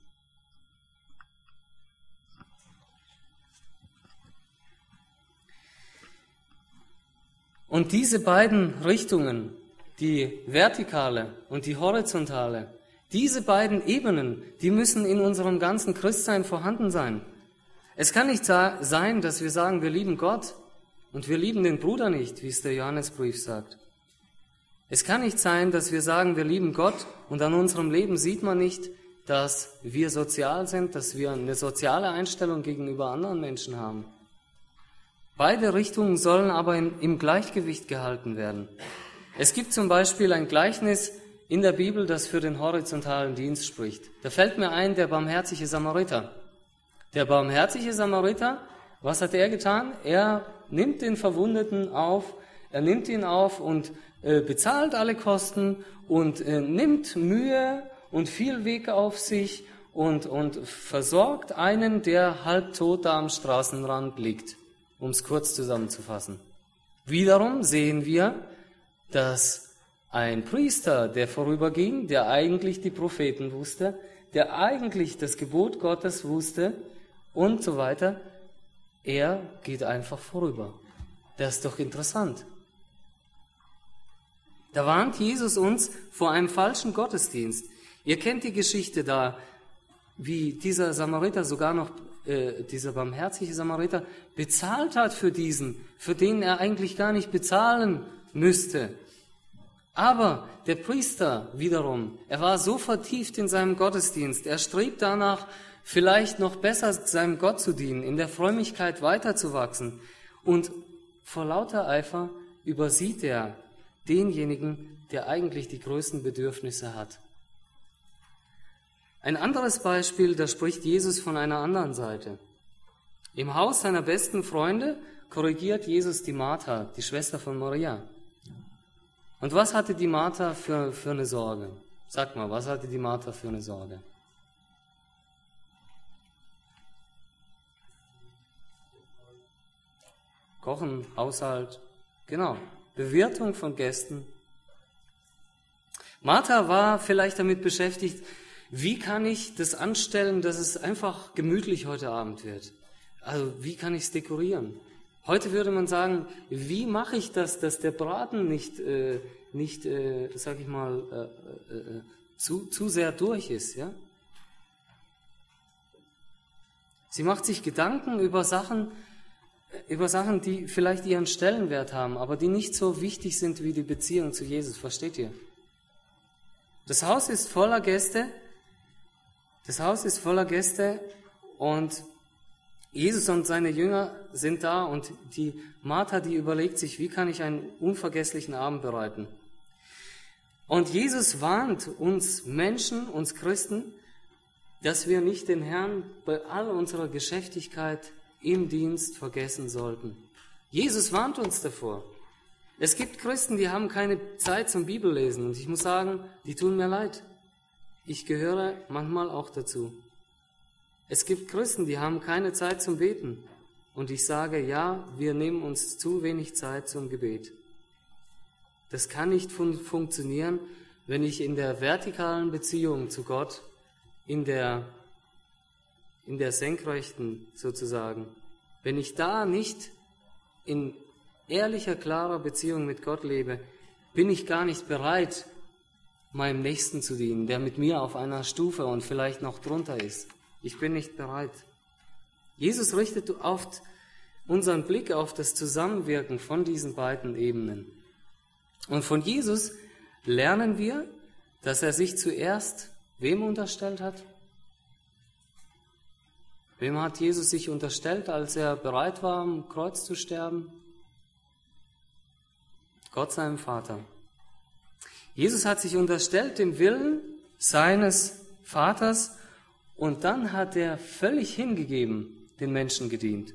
Und diese beiden Richtungen, die vertikale und die horizontale, diese beiden Ebenen, die müssen in unserem ganzen Christsein vorhanden sein. Es kann nicht sein, dass wir sagen, wir lieben Gott und wir lieben den Bruder nicht, wie es der Johannesbrief sagt. Es kann nicht sein, dass wir sagen, wir lieben Gott und an unserem Leben sieht man nicht, dass wir sozial sind, dass wir eine soziale Einstellung gegenüber anderen Menschen haben. Beide Richtungen sollen aber im Gleichgewicht gehalten werden. Es gibt zum Beispiel ein Gleichnis in der Bibel, das für den horizontalen Dienst spricht. Da fällt mir ein, der barmherzige Samariter. Der barmherzige Samariter, was hat er getan? Er nimmt den Verwundeten auf, er nimmt ihn auf und bezahlt alle Kosten und nimmt Mühe und viel Weg auf sich und versorgt einen, der halbtot da am Straßenrand liegt, um es kurz zusammenzufassen. Wiederum sehen wir, dass ein Priester, der vorüberging, der eigentlich die Propheten wusste, der eigentlich das Gebot Gottes wusste und so weiter, er geht einfach vorüber. Das ist doch interessant. Da warnt Jesus uns vor einem falschen Gottesdienst. Ihr kennt die Geschichte da, wie dieser Samariter sogar noch, dieser barmherzige Samariter, bezahlt hat für diesen, für den er eigentlich gar nicht bezahlen müsste. Aber der Priester wiederum, er war so vertieft in seinem Gottesdienst, er strebt danach, vielleicht noch besser seinem Gott zu dienen, in der Frömmigkeit weiterzuwachsen. Und vor lauter Eifer übersieht er denjenigen, der eigentlich die größten Bedürfnisse hat. Ein anderes Beispiel, da spricht Jesus von einer anderen Seite. Im Haus seiner besten Freunde korrigiert Jesus die Martha, die Schwester von Maria. Und was hatte die Martha für eine Sorge? Sag mal, was hatte die Martha für eine Sorge? Kochen, Haushalt, genau, Bewirtung von Gästen. Martha war vielleicht damit beschäftigt, wie kann ich das anstellen, dass es einfach gemütlich heute Abend wird? Also wie kann ich es dekorieren? Heute würde man sagen, wie mache ich das, dass der Braten nicht sag ich mal, zu sehr durch ist, ja? Sie macht sich Gedanken über Sachen, die vielleicht ihren Stellenwert haben, aber die nicht so wichtig sind wie die Beziehung zu Jesus, versteht ihr? Das Haus ist voller Gäste und Jesus und seine Jünger sind da und die Martha, die überlegt sich, wie kann ich einen unvergesslichen Abend bereiten? Und Jesus warnt uns Menschen, uns Christen, dass wir nicht den Herrn bei all unserer Geschäftigkeit im Dienst vergessen sollten. Jesus warnt uns davor. Es gibt Christen, die haben keine Zeit zum Bibellesen und ich muss sagen, die tun mir leid. Ich gehöre manchmal auch dazu. Es gibt Christen, die haben keine Zeit zum Beten und ich sage, ja, wir nehmen uns zu wenig Zeit zum Gebet. Das kann nicht funktionieren, wenn ich in der vertikalen Beziehung zu Gott, in der Senkrechten sozusagen, wenn ich da nicht in ehrlicher, klarer Beziehung mit Gott lebe, bin ich gar nicht bereit, meinem Nächsten zu dienen, der mit mir auf einer Stufe und vielleicht noch drunter ist. Ich bin nicht bereit. Jesus richtet oft unseren Blick auf das Zusammenwirken von diesen beiden Ebenen. Und von Jesus lernen wir, dass er sich zuerst wem unterstellt hat? Wem hat Jesus sich unterstellt, als er bereit war, am Kreuz zu sterben? Gott seinem Vater. Jesus hat sich unterstellt dem Willen seines Vaters und dann hat er völlig hingegeben den Menschen gedient.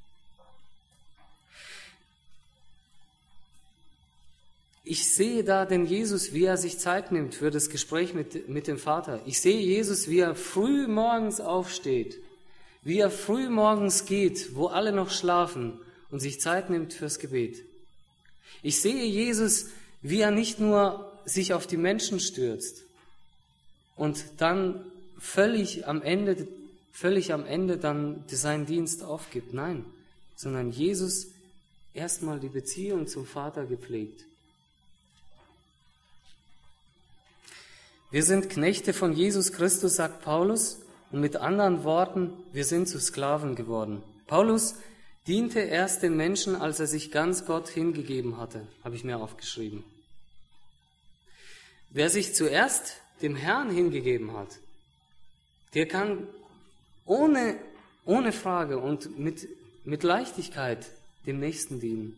Ich sehe da den Jesus, wie er sich Zeit nimmt für das Gespräch mit dem Vater. Ich sehe Jesus, wie er früh morgens aufsteht, wie er früh morgens geht, wo alle noch schlafen und sich Zeit nimmt fürs Gebet. Ich sehe Jesus, wie er nicht nur sich auf die Menschen stürzt und dann völlig am Ende dann seinen Dienst aufgibt. Nein, sondern Jesus erstmal die Beziehung zum Vater gepflegt. Wir sind Knechte von Jesus Christus, sagt Paulus, und mit anderen Worten, wir sind zu Sklaven geworden. Paulus diente erst den Menschen, als er sich ganz Gott hingegeben hatte, habe ich mir aufgeschrieben. Wer sich zuerst dem Herrn hingegeben hat, der kann ohne Frage und mit Leichtigkeit dem Nächsten dienen.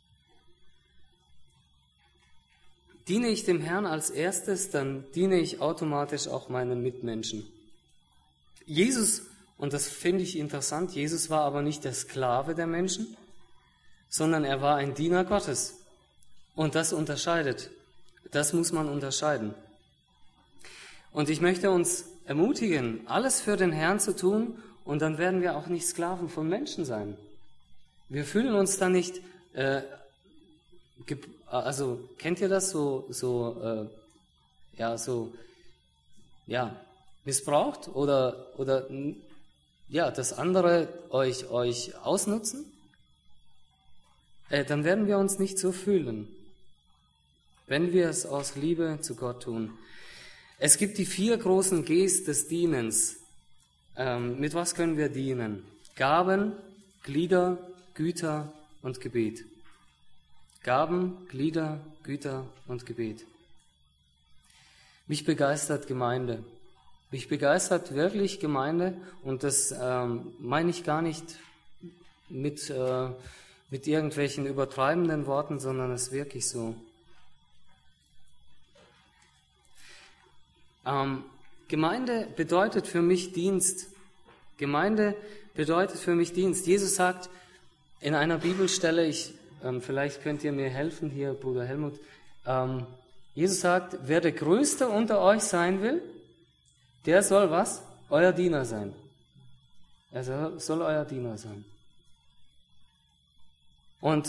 Diene ich dem Herrn als erstes, dann diene ich automatisch auch meinen Mitmenschen. Jesus, und das finde ich interessant, Jesus war aber nicht der Sklave der Menschen, sondern er war ein Diener Gottes. Und das unterscheidet. Das muss man unterscheiden. Und ich möchte uns ermutigen, alles für den Herrn zu tun, und dann werden wir auch nicht Sklaven von Menschen sein. Wir fühlen uns dann nicht, also kennt ihr das missbraucht oder dass andere euch ausnutzen? Dann werden wir uns nicht so fühlen, wenn wir es aus Liebe zu Gott tun. Es gibt die 4 großen Gs des Dienens. Mit was können wir dienen? Gaben, Glieder, Güter und Gebet. Gaben, Glieder, Güter und Gebet. Mich begeistert Gemeinde. Mich begeistert wirklich Gemeinde, und das meine ich gar nicht mit irgendwelchen übertreibenden Worten, sondern es ist wirklich so. Gemeinde bedeutet für mich Dienst. Gemeinde bedeutet für mich Dienst. Jesus sagt in einer Bibelstelle, vielleicht könnt ihr mir helfen hier, Bruder Helmut. Jesus sagt, wer der Größte unter euch sein will, der soll was? Euer Diener sein. Er soll euer Diener sein. Und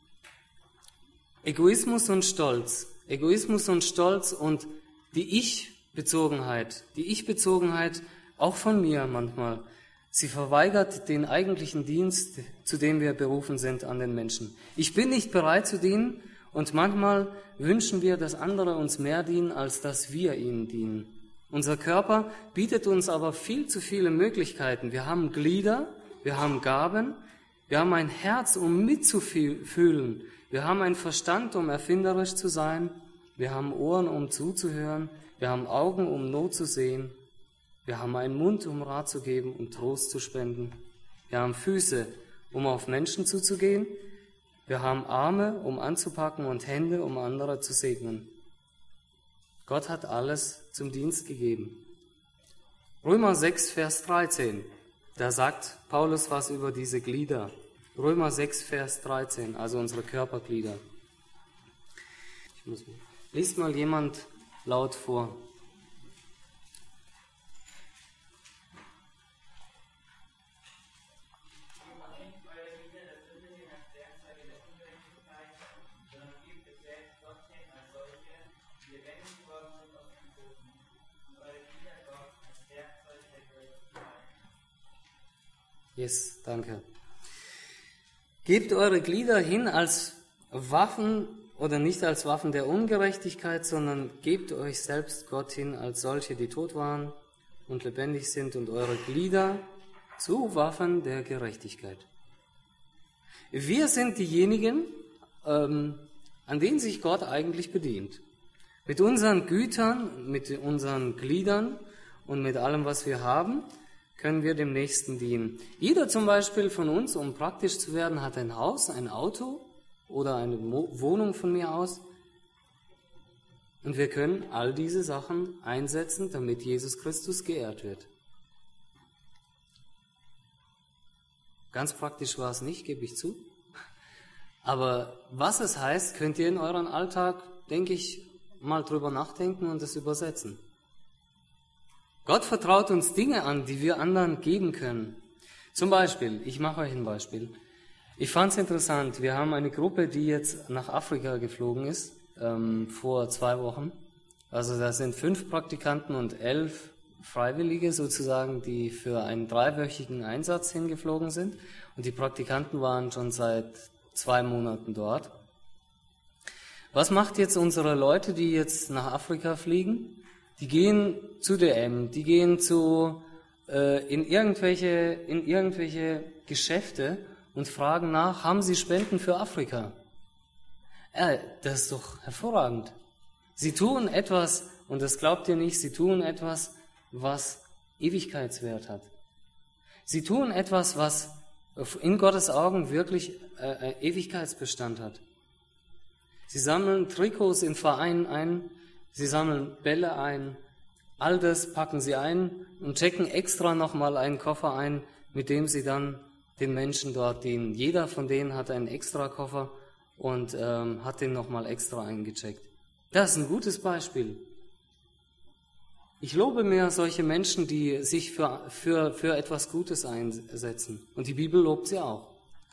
Egoismus und Stolz und die Ich-Bezogenheit auch von mir manchmal, sie verweigert den eigentlichen Dienst, zu dem wir berufen sind an den Menschen. Ich bin nicht bereit zu dienen und manchmal wünschen wir, dass andere uns mehr dienen, als dass wir ihnen dienen. Unser Körper bietet uns aber viel zu viele Möglichkeiten. Wir haben Glieder, wir haben Gaben, wir haben ein Herz, um mitzufühlen. Wir haben einen Verstand, um erfinderisch zu sein. Wir haben Ohren, um zuzuhören. Wir haben Augen, um Not zu sehen. Wir haben einen Mund, um Rat zu geben und Trost zu spenden. Wir haben Füße, um auf Menschen zuzugehen. Wir haben Arme, um anzupacken und Hände, um andere zu segnen. Gott hat alles zum Dienst gegeben. Römer 6, Vers 13, da sagt Paulus was über diese Glieder. Römer 6, Vers 13, also unsere Körperglieder. Liest mal jemand laut vor. Yes, danke. Gebt eure Glieder hin als Waffen oder nicht als Waffen der Ungerechtigkeit, sondern gebt euch selbst Gott hin als solche, die tot waren und lebendig sind, und eure Glieder zu Waffen der Gerechtigkeit. Wir sind diejenigen, an denen sich Gott eigentlich bedient. Mit unseren Gütern, mit unseren Gliedern und mit allem, was wir haben, können wir dem Nächsten dienen. Jeder zum Beispiel von uns, um praktisch zu werden, hat ein Haus, ein Auto oder eine Wohnung von mir aus. Und wir können all diese Sachen einsetzen, damit Jesus Christus geehrt wird. Ganz praktisch war es nicht, gebe ich zu. Aber was es heißt, könnt ihr in euren Alltag, denke ich, mal drüber nachdenken und es übersetzen. Gott vertraut uns Dinge an, die wir anderen geben können. Zum Beispiel, ich mache euch ein Beispiel. Ich fand es interessant, wir haben eine Gruppe, die jetzt nach Afrika geflogen ist, vor 2 Wochen. Also da sind 5 Praktikanten und 11 Freiwillige sozusagen, die für einen 3-wöchigen Einsatz hingeflogen sind. Und die Praktikanten waren schon seit 2 Monaten dort. Was macht jetzt unsere Leute, die jetzt nach Afrika fliegen? Die gehen zu DM, die gehen in irgendwelche Geschäfte und fragen nach, haben Sie Spenden für Afrika? Das ist doch hervorragend. Sie tun etwas, und das glaubt ihr nicht, sie tun etwas, was Ewigkeitswert hat. Sie tun etwas, was in Gottes Augen wirklich Ewigkeitsbestand hat. Sie sammeln Trikots in Vereinen ein, sie sammeln Bälle ein, all das packen sie ein und checken extra nochmal einen Koffer ein, mit dem sie dann den Menschen dort dienen. Jeder von denen hat einen extra Koffer und hat den nochmal extra eingecheckt. Das ist ein gutes Beispiel. Ich lobe mir solche Menschen, die sich für etwas Gutes einsetzen. Und die Bibel lobt sie auch.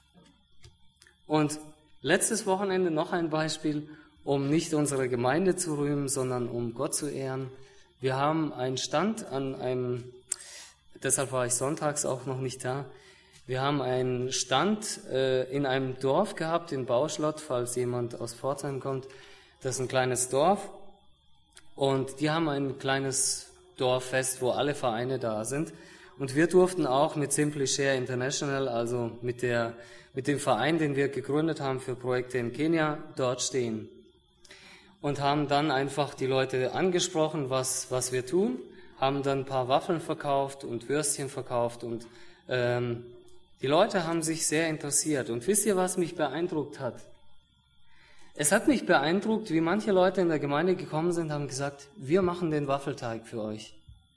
Und letztes Wochenende noch ein Beispiel, um nicht unsere Gemeinde zu rühmen, sondern um Gott zu ehren. Wir haben einen Stand deshalb war ich sonntags auch noch nicht da. Wir haben einen Stand in einem Dorf gehabt, in Bauschlott, falls jemand aus Pforzheim kommt. Das ist ein kleines Dorf. Und die haben ein kleines Dorffest, wo alle Vereine da sind. Und wir durften auch mit Simply Share International, also mit dem Verein, den wir gegründet haben für Projekte in Kenia, dort stehen. Und haben dann einfach die Leute angesprochen, was wir tun, haben dann ein paar Waffeln verkauft und Würstchen verkauft und die Leute haben sich sehr interessiert. Und wisst ihr, was mich beeindruckt hat? Es hat mich beeindruckt, wie manche Leute in der Gemeinde gekommen sind und haben gesagt, wir machen den Waffelteig für euch.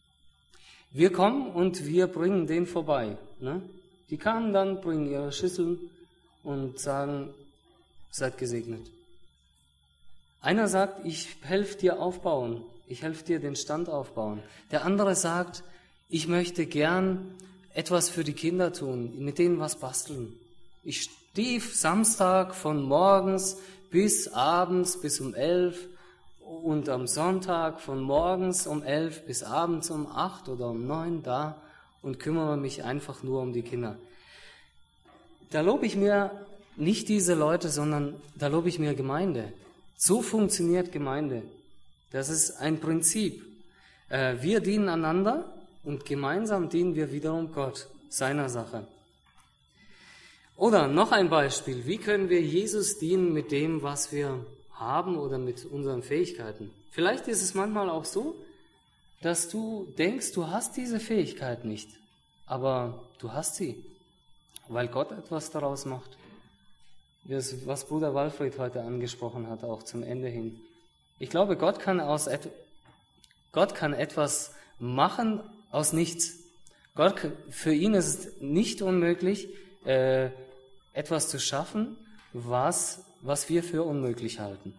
Wir kommen und wir bringen den vorbei. Ne? Die kamen dann, bringen ihre Schüsseln und sagen, seid gesegnet. Einer sagt, ich helfe dir aufbauen, ich helfe dir den Stand aufbauen. Der andere sagt, ich möchte gern etwas für die Kinder tun, mit denen was basteln. Ich stehe Samstag von morgens bis abends bis um 11 und am Sonntag von morgens um 11 bis abends um 8 oder um 9 da und kümmere mich einfach nur um die Kinder. Da lobe ich mir nicht diese Leute, sondern da lobe ich mir Gemeinde. So funktioniert Gemeinde. Das ist ein Prinzip. Wir dienen einander und gemeinsam dienen wir wiederum Gott, seiner Sache. Oder noch ein Beispiel. Wie können wir Jesus dienen mit dem, was wir haben oder mit unseren Fähigkeiten? Vielleicht ist es manchmal auch so, dass du denkst, du hast diese Fähigkeit nicht, aber du hast sie, weil Gott etwas daraus macht. Was Bruder Walfried heute angesprochen hat, auch zum Ende hin. Ich glaube, Gott kann etwas machen aus nichts. Für ihn ist es nicht unmöglich, etwas zu schaffen, was wir für unmöglich halten.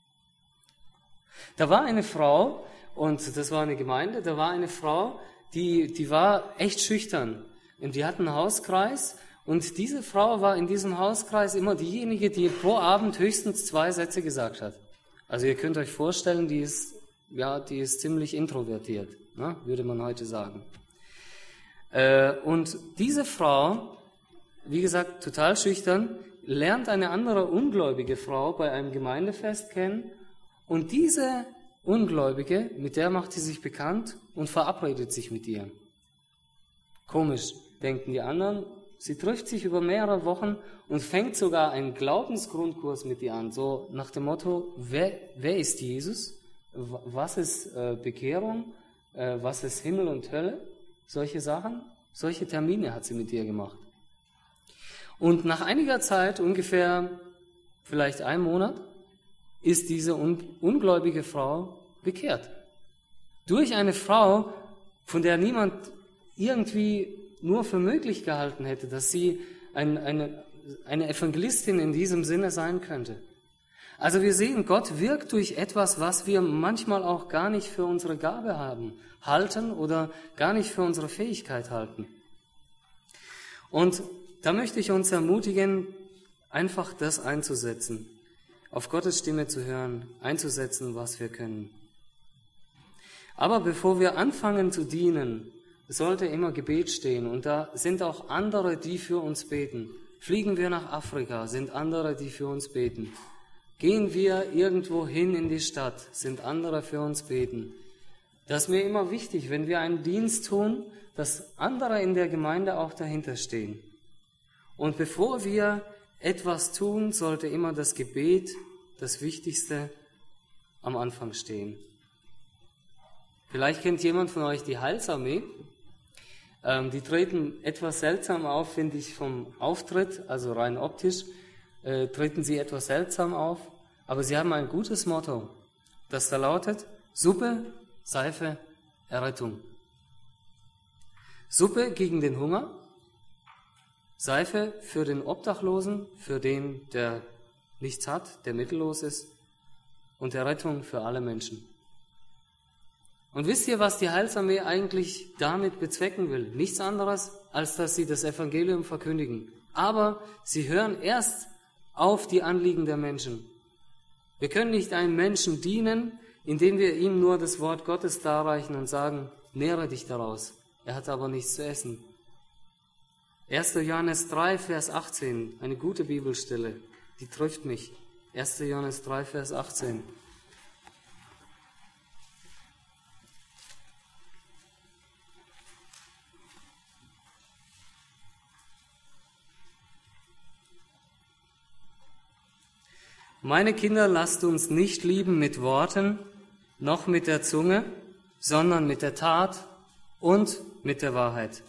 Da war eine Frau, und das war eine Gemeinde, da war eine Frau, die war echt schüchtern. Und die hat einen Hauskreis, und diese Frau war in diesem Hauskreis immer diejenige, die pro Abend höchstens 2 Sätze gesagt hat. Also ihr könnt euch vorstellen, die ist ziemlich introvertiert, ne, würde man heute sagen. Und diese Frau, wie gesagt, total schüchtern, lernt eine andere ungläubige Frau bei einem Gemeindefest kennen, und diese Ungläubige, mit der macht sie sich bekannt und verabredet sich mit ihr. Komisch, denken die anderen. Sie trifft sich über mehrere Wochen und fängt sogar einen Glaubensgrundkurs mit ihr an, so nach dem Motto, wer ist Jesus? Was ist Bekehrung? Was ist Himmel und Hölle? Solche Sachen, solche Termine hat sie mit ihr gemacht. Und nach einiger Zeit, ungefähr vielleicht 1 Monat, ist diese ungläubige Frau bekehrt. Durch eine Frau, von der niemand irgendwie nur für möglich gehalten hätte, dass sie eine Evangelistin in diesem Sinne sein könnte. Also wir sehen, Gott wirkt durch etwas, was wir manchmal auch gar nicht für unsere Gabe halten oder gar nicht für unsere Fähigkeit halten. Und da möchte ich uns ermutigen, einfach das einzusetzen, auf Gottes Stimme zu hören, einzusetzen, was wir können. Aber bevor wir anfangen zu dienen, sollte immer Gebet stehen, und da sind auch andere, die für uns beten. Fliegen wir nach Afrika, sind andere, die für uns beten. Gehen wir irgendwo hin in die Stadt, sind andere für uns beten. Das ist mir immer wichtig, wenn wir einen Dienst tun, dass andere in der Gemeinde auch dahinter stehen. Und bevor wir etwas tun, sollte immer das Gebet, das Wichtigste, am Anfang stehen. Vielleicht kennt jemand von euch die Heilsarmee. Die treten etwas seltsam auf, finde ich, vom Auftritt, also rein optisch, treten sie etwas seltsam auf, aber sie haben ein gutes Motto, das da lautet: Suppe, Seife, Errettung. Suppe gegen den Hunger, Seife für den Obdachlosen, für den, der nichts hat, der mittellos ist, und Errettung für alle Menschen. Und wisst ihr, was die Heilsarmee eigentlich damit bezwecken will? Nichts anderes, als dass sie das Evangelium verkündigen. Aber sie hören erst auf die Anliegen der Menschen. Wir können nicht einem Menschen dienen, indem wir ihm nur das Wort Gottes darreichen und sagen, nähre dich daraus. Er hat aber nichts zu essen. 1. Johannes 3, Vers 18, eine gute Bibelstelle, die trifft mich. 1. Johannes 3, Vers 18. Meine Kinder, lasst uns nicht lieben mit Worten, noch mit der Zunge, sondern mit der Tat und mit der Wahrheit.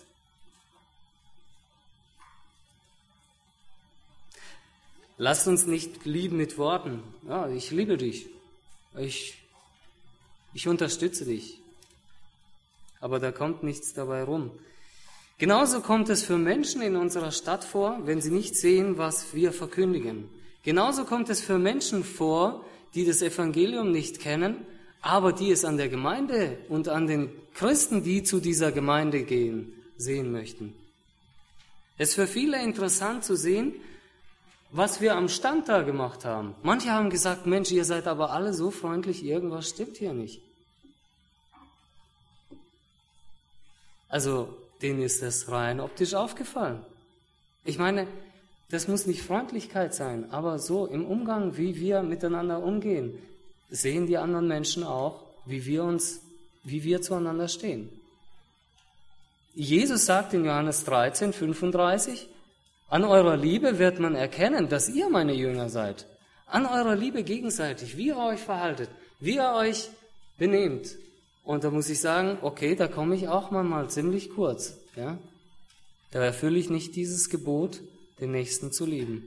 Lasst uns nicht lieben mit Worten. Ja, ich liebe dich. Ich unterstütze dich. aber da kommt nichts dabei rum. Genauso kommt es für Menschen in unserer Stadt vor, wenn sie nicht sehen, was wir verkündigen. Genauso kommt es für Menschen vor, die das Evangelium nicht kennen, aber die es an der Gemeinde und an den Christen, die zu dieser Gemeinde gehen, sehen möchten. Es ist für viele interessant zu sehen, was wir am Stand da gemacht haben. Manche haben gesagt, Mensch, ihr seid aber alle so freundlich, irgendwas stimmt hier nicht. Also, denen ist das rein optisch aufgefallen. Ich meine, das muss nicht Freundlichkeit sein, aber so im Umgang, wie wir miteinander umgehen, sehen die anderen Menschen auch, wie wir zueinander stehen. Jesus sagt in Johannes 13, 35, an eurer Liebe wird man erkennen, dass ihr meine Jünger seid. An eurer Liebe gegenseitig, wie ihr euch verhaltet, wie ihr euch benehmt. Und da muss ich sagen, okay, da komme ich auch mal ziemlich kurz. Ja? Da erfülle ich nicht dieses Gebot, den Nächsten zu lieben.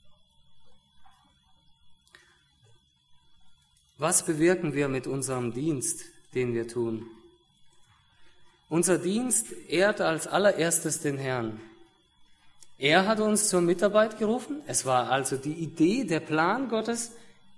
Was bewirken wir mit unserem Dienst, den wir tun? Unser Dienst ehrt als allererstes den Herrn. Er hat uns zur Mitarbeit gerufen. Es war also die Idee, der Plan Gottes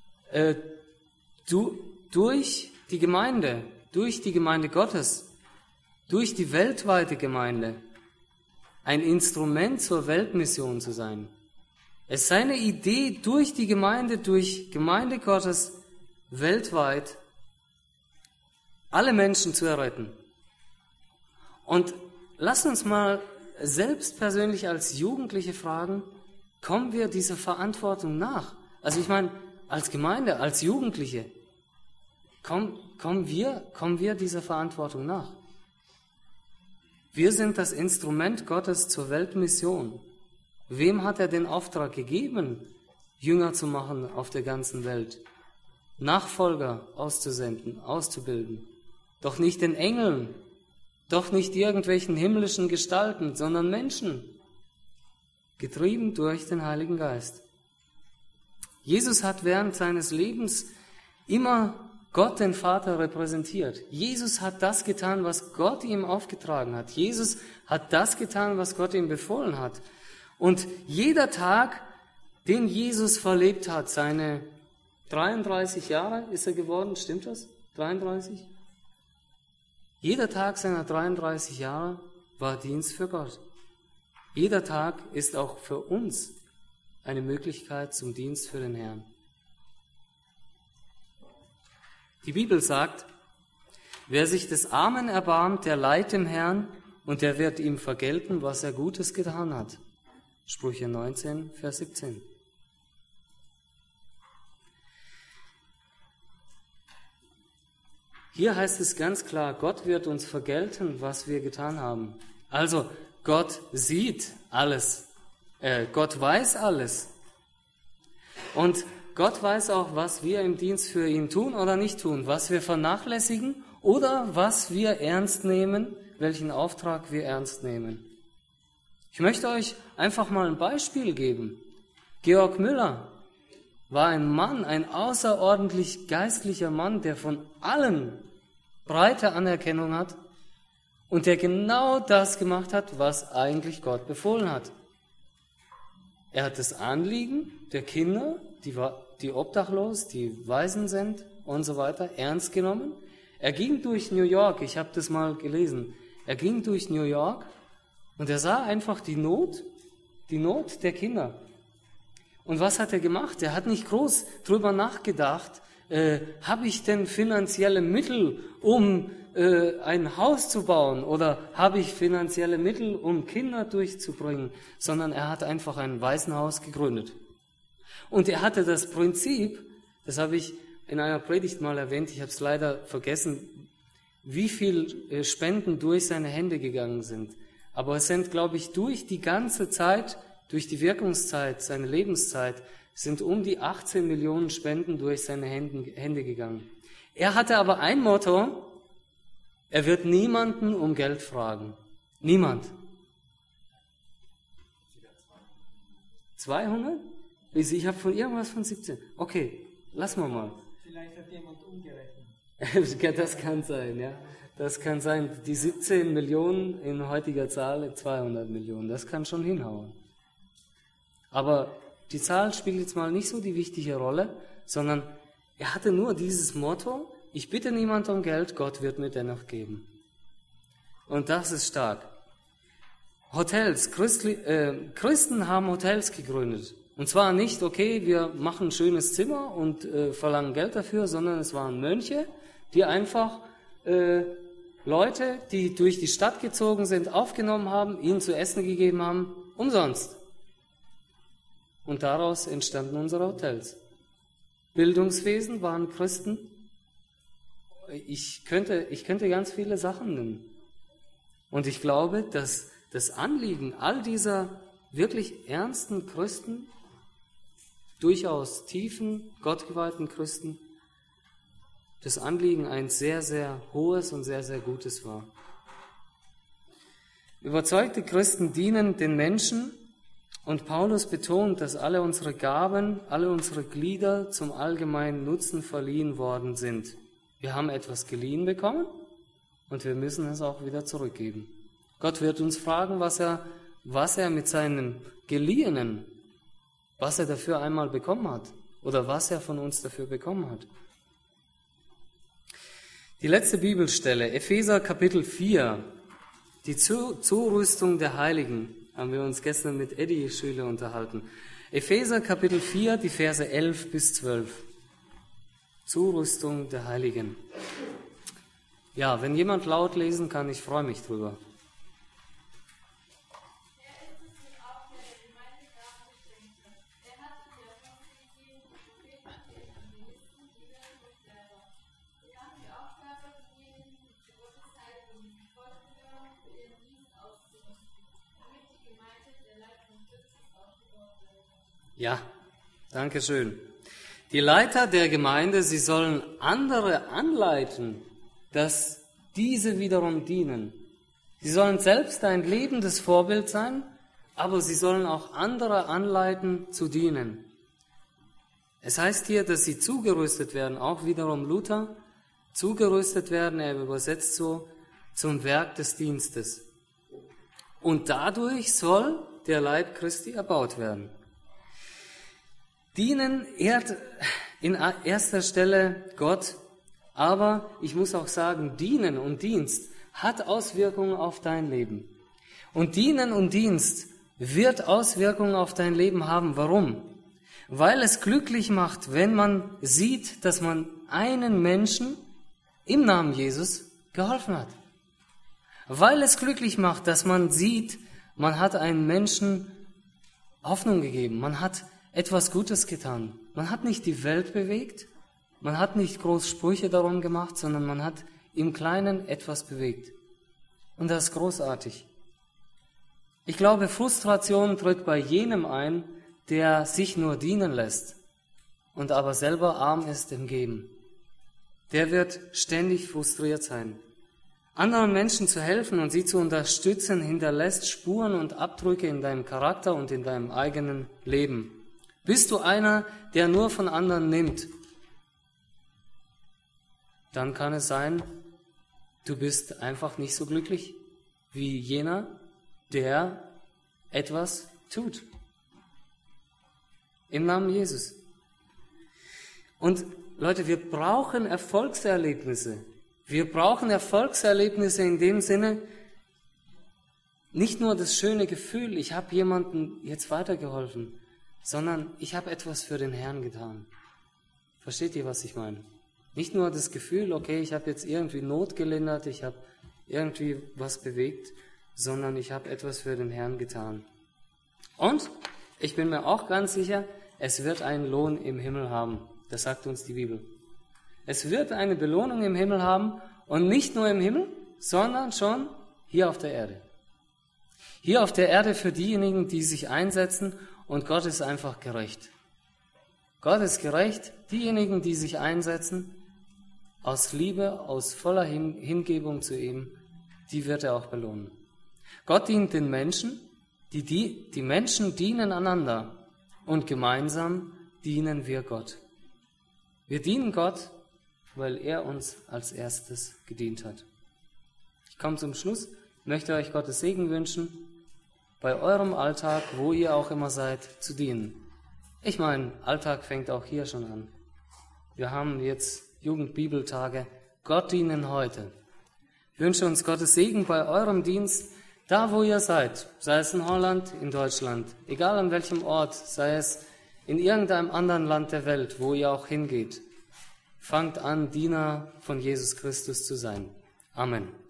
durch die Gemeinde Gottes, durch die weltweite Gemeinde, ein Instrument zur Weltmission zu sein. Es ist seine Idee, durch die Gemeinde, durch Gemeinde Gottes weltweit alle Menschen zu erretten. Und lasst uns mal selbst persönlich als Jugendliche fragen, kommen wir dieser Verantwortung nach? Also ich meine, als Gemeinde, als Jugendliche, kommen wir dieser Verantwortung nach? Wir sind das Instrument Gottes zur Weltmission. Wem hat er den Auftrag gegeben, Jünger zu machen auf der ganzen Welt? Nachfolger auszusenden, auszubilden. Doch nicht den Engeln, doch nicht irgendwelchen himmlischen Gestalten, sondern Menschen, getrieben durch den Heiligen Geist. Jesus hat während seines Lebens immer Gott, den Vater, repräsentiert. Jesus hat das getan, was Gott ihm aufgetragen hat. Jesus hat das getan, was Gott ihm befohlen hat. Und jeder Tag, den Jesus verlebt hat, seine 33 Jahre ist er geworden, stimmt das? 33? Jeder Tag seiner 33 Jahre war Dienst für Gott. Jeder Tag ist auch für uns eine Möglichkeit zum Dienst für den Herrn. Die Bibel sagt, wer sich des Armen erbarmt, der leiht dem Herrn und der wird ihm vergelten, was er Gutes getan hat. Sprüche 19, Vers 17. Hier heißt es ganz klar, Gott wird uns vergelten, was wir getan haben. Also Gott sieht alles, Gott weiß alles. Und Gott weiß auch, was wir im Dienst für ihn tun oder nicht tun, was wir vernachlässigen oder was wir ernst nehmen, welchen Auftrag wir ernst nehmen. Ich möchte euch einfach mal ein Beispiel geben. Georg Müller war ein Mann, ein außerordentlich geistlicher Mann, der von allen breite Anerkennung hat und der genau das gemacht hat, was eigentlich Gott befohlen hat. Er hat das Anliegen der Kinder, die obdachlos, die Waisen sind und so weiter, ernst genommen. Er ging durch New York, ich habe das mal gelesen, er ging durch New York und er sah einfach die Not der Kinder. Und was hat er gemacht? Er hat nicht groß drüber nachgedacht, habe ich denn finanzielle Mittel, um ein Haus zu bauen oder habe ich finanzielle Mittel, um Kinder durchzubringen, sondern er hat einfach ein Waisenhaus gegründet. Und er hatte das Prinzip, das habe ich in einer Predigt mal erwähnt, ich habe es leider vergessen, wie viel Spenden durch seine Hände gegangen sind. Aber es sind, glaube ich, durch die ganze Zeit, durch die Wirkungszeit, seine Lebenszeit, sind um die 18 Millionen Spenden durch seine Hände gegangen. Er hatte aber ein Motto, er wird niemanden um Geld fragen. Niemand. 200? Ich habe von irgendwas von 17. Okay, lassen wir mal. Vielleicht hat jemand umgerechnet. Das kann sein, ja. Das kann sein. Die 17 Millionen in heutiger Zahl 200 Millionen. Das kann schon hinhauen. Aber die Zahl spielt jetzt mal nicht so die wichtige Rolle, sondern er hatte nur dieses Motto: Ich bitte niemand um Geld, Gott wird mir dennoch geben. Und das ist stark. Hotels. Christen haben Hotels gegründet. Und zwar nicht, okay, wir machen ein schönes Zimmer und verlangen Geld dafür, sondern es waren Mönche, die einfach Leute, die durch die Stadt gezogen sind, aufgenommen haben, ihnen zu essen gegeben haben, umsonst. Und daraus entstanden unsere Hotels. Bildungswesen waren Christen. Ich könnte ganz viele Sachen nennen. Und ich glaube, dass das Anliegen all dieser wirklich ernsten Christen, durchaus tiefen, gottgeweihten Christen, das Anliegen ein sehr, sehr hohes und sehr, sehr gutes war. Überzeugte Christen dienen den Menschen, und Paulus betont, dass alle unsere Gaben, alle unsere Glieder zum allgemeinen Nutzen verliehen worden sind. Wir haben etwas geliehen bekommen und wir müssen es auch wieder zurückgeben. Gott wird uns fragen, was er mit seinen Geliehenen, was er dafür einmal bekommen hat oder was er von uns dafür bekommen hat. Die letzte Bibelstelle, Epheser Kapitel 4, die Zurüstung der Heiligen, haben wir uns gestern mit Eddie Schüler unterhalten. Epheser Kapitel 4, die Verse 11 bis 12. Zurüstung der Heiligen. Ja, wenn jemand laut lesen kann, ich freue mich drüber. Ja, danke schön. Die Leiter der Gemeinde, sie sollen andere anleiten, dass diese wiederum dienen. Sie sollen selbst ein lebendes Vorbild sein, aber sie sollen auch andere anleiten zu dienen. Es heißt hier, dass sie zugerüstet werden, auch wiederum Luther, zugerüstet werden, er übersetzt so, zum Werk des Dienstes. Und dadurch soll der Leib Christi erbaut werden. Dienen ehrt in erster Stelle Gott, aber ich muss auch sagen, Dienen und Dienst hat Auswirkungen auf dein Leben. Und Dienen und Dienst wird Auswirkungen auf dein Leben haben. Warum? Weil es glücklich macht, wenn man sieht, dass man einen Menschen im Namen Jesus geholfen hat. Weil es glücklich macht, dass man sieht, man hat einen Menschen Hoffnung gegeben, man hat etwas Gutes getan. Man hat nicht die Welt bewegt, man hat nicht groß Sprüche darum gemacht, sondern man hat im Kleinen etwas bewegt. Und das ist großartig. Ich glaube, Frustration tritt bei jenem ein, der sich nur dienen lässt und aber selber arm ist im Geben. Der wird ständig frustriert sein. Anderen Menschen zu helfen und sie zu unterstützen, hinterlässt Spuren und Abdrücke in deinem Charakter und in deinem eigenen Leben. Bist du einer, der nur von anderen nimmt, dann kann es sein, du bist einfach nicht so glücklich wie jener, der etwas tut. Im Namen Jesus. Und Leute, wir brauchen Erfolgserlebnisse. Wir brauchen Erfolgserlebnisse in dem Sinne, nicht nur das schöne Gefühl, ich habe jemandem jetzt weitergeholfen, sondern ich habe etwas für den Herrn getan. Versteht ihr, was ich meine? Nicht nur das Gefühl, okay, ich habe jetzt irgendwie Not gelindert, ich habe irgendwie was bewegt, sondern ich habe etwas für den Herrn getan. Und ich bin mir auch ganz sicher, es wird einen Lohn im Himmel haben. Das sagt uns die Bibel. Es wird eine Belohnung im Himmel haben und nicht nur im Himmel, sondern schon hier auf der Erde. Hier auf der Erde für diejenigen, die sich einsetzen, und Gott ist einfach gerecht. Gott ist gerecht, diejenigen, die sich einsetzen, aus Liebe, aus voller Hingebung zu ihm, die wird er auch belohnen. Gott dient den Menschen, die Menschen dienen einander und gemeinsam dienen wir Gott. Wir dienen Gott weil er uns als erstes gedient hat. Ich komme zum Schluss, möchte euch Gottes Segen wünschen, bei eurem Alltag, wo ihr auch immer seid, zu dienen. Ich meine, Alltag fängt auch hier schon an. Wir haben jetzt Jugendbibeltage, Gott dienen heute. Ich wünsche uns Gottes Segen bei eurem Dienst, da wo ihr seid, sei es in Holland, in Deutschland, egal an welchem Ort, sei es in irgendeinem anderen Land der Welt, wo ihr auch hingeht. Fangt an, Diener von Jesus Christus zu sein. Amen.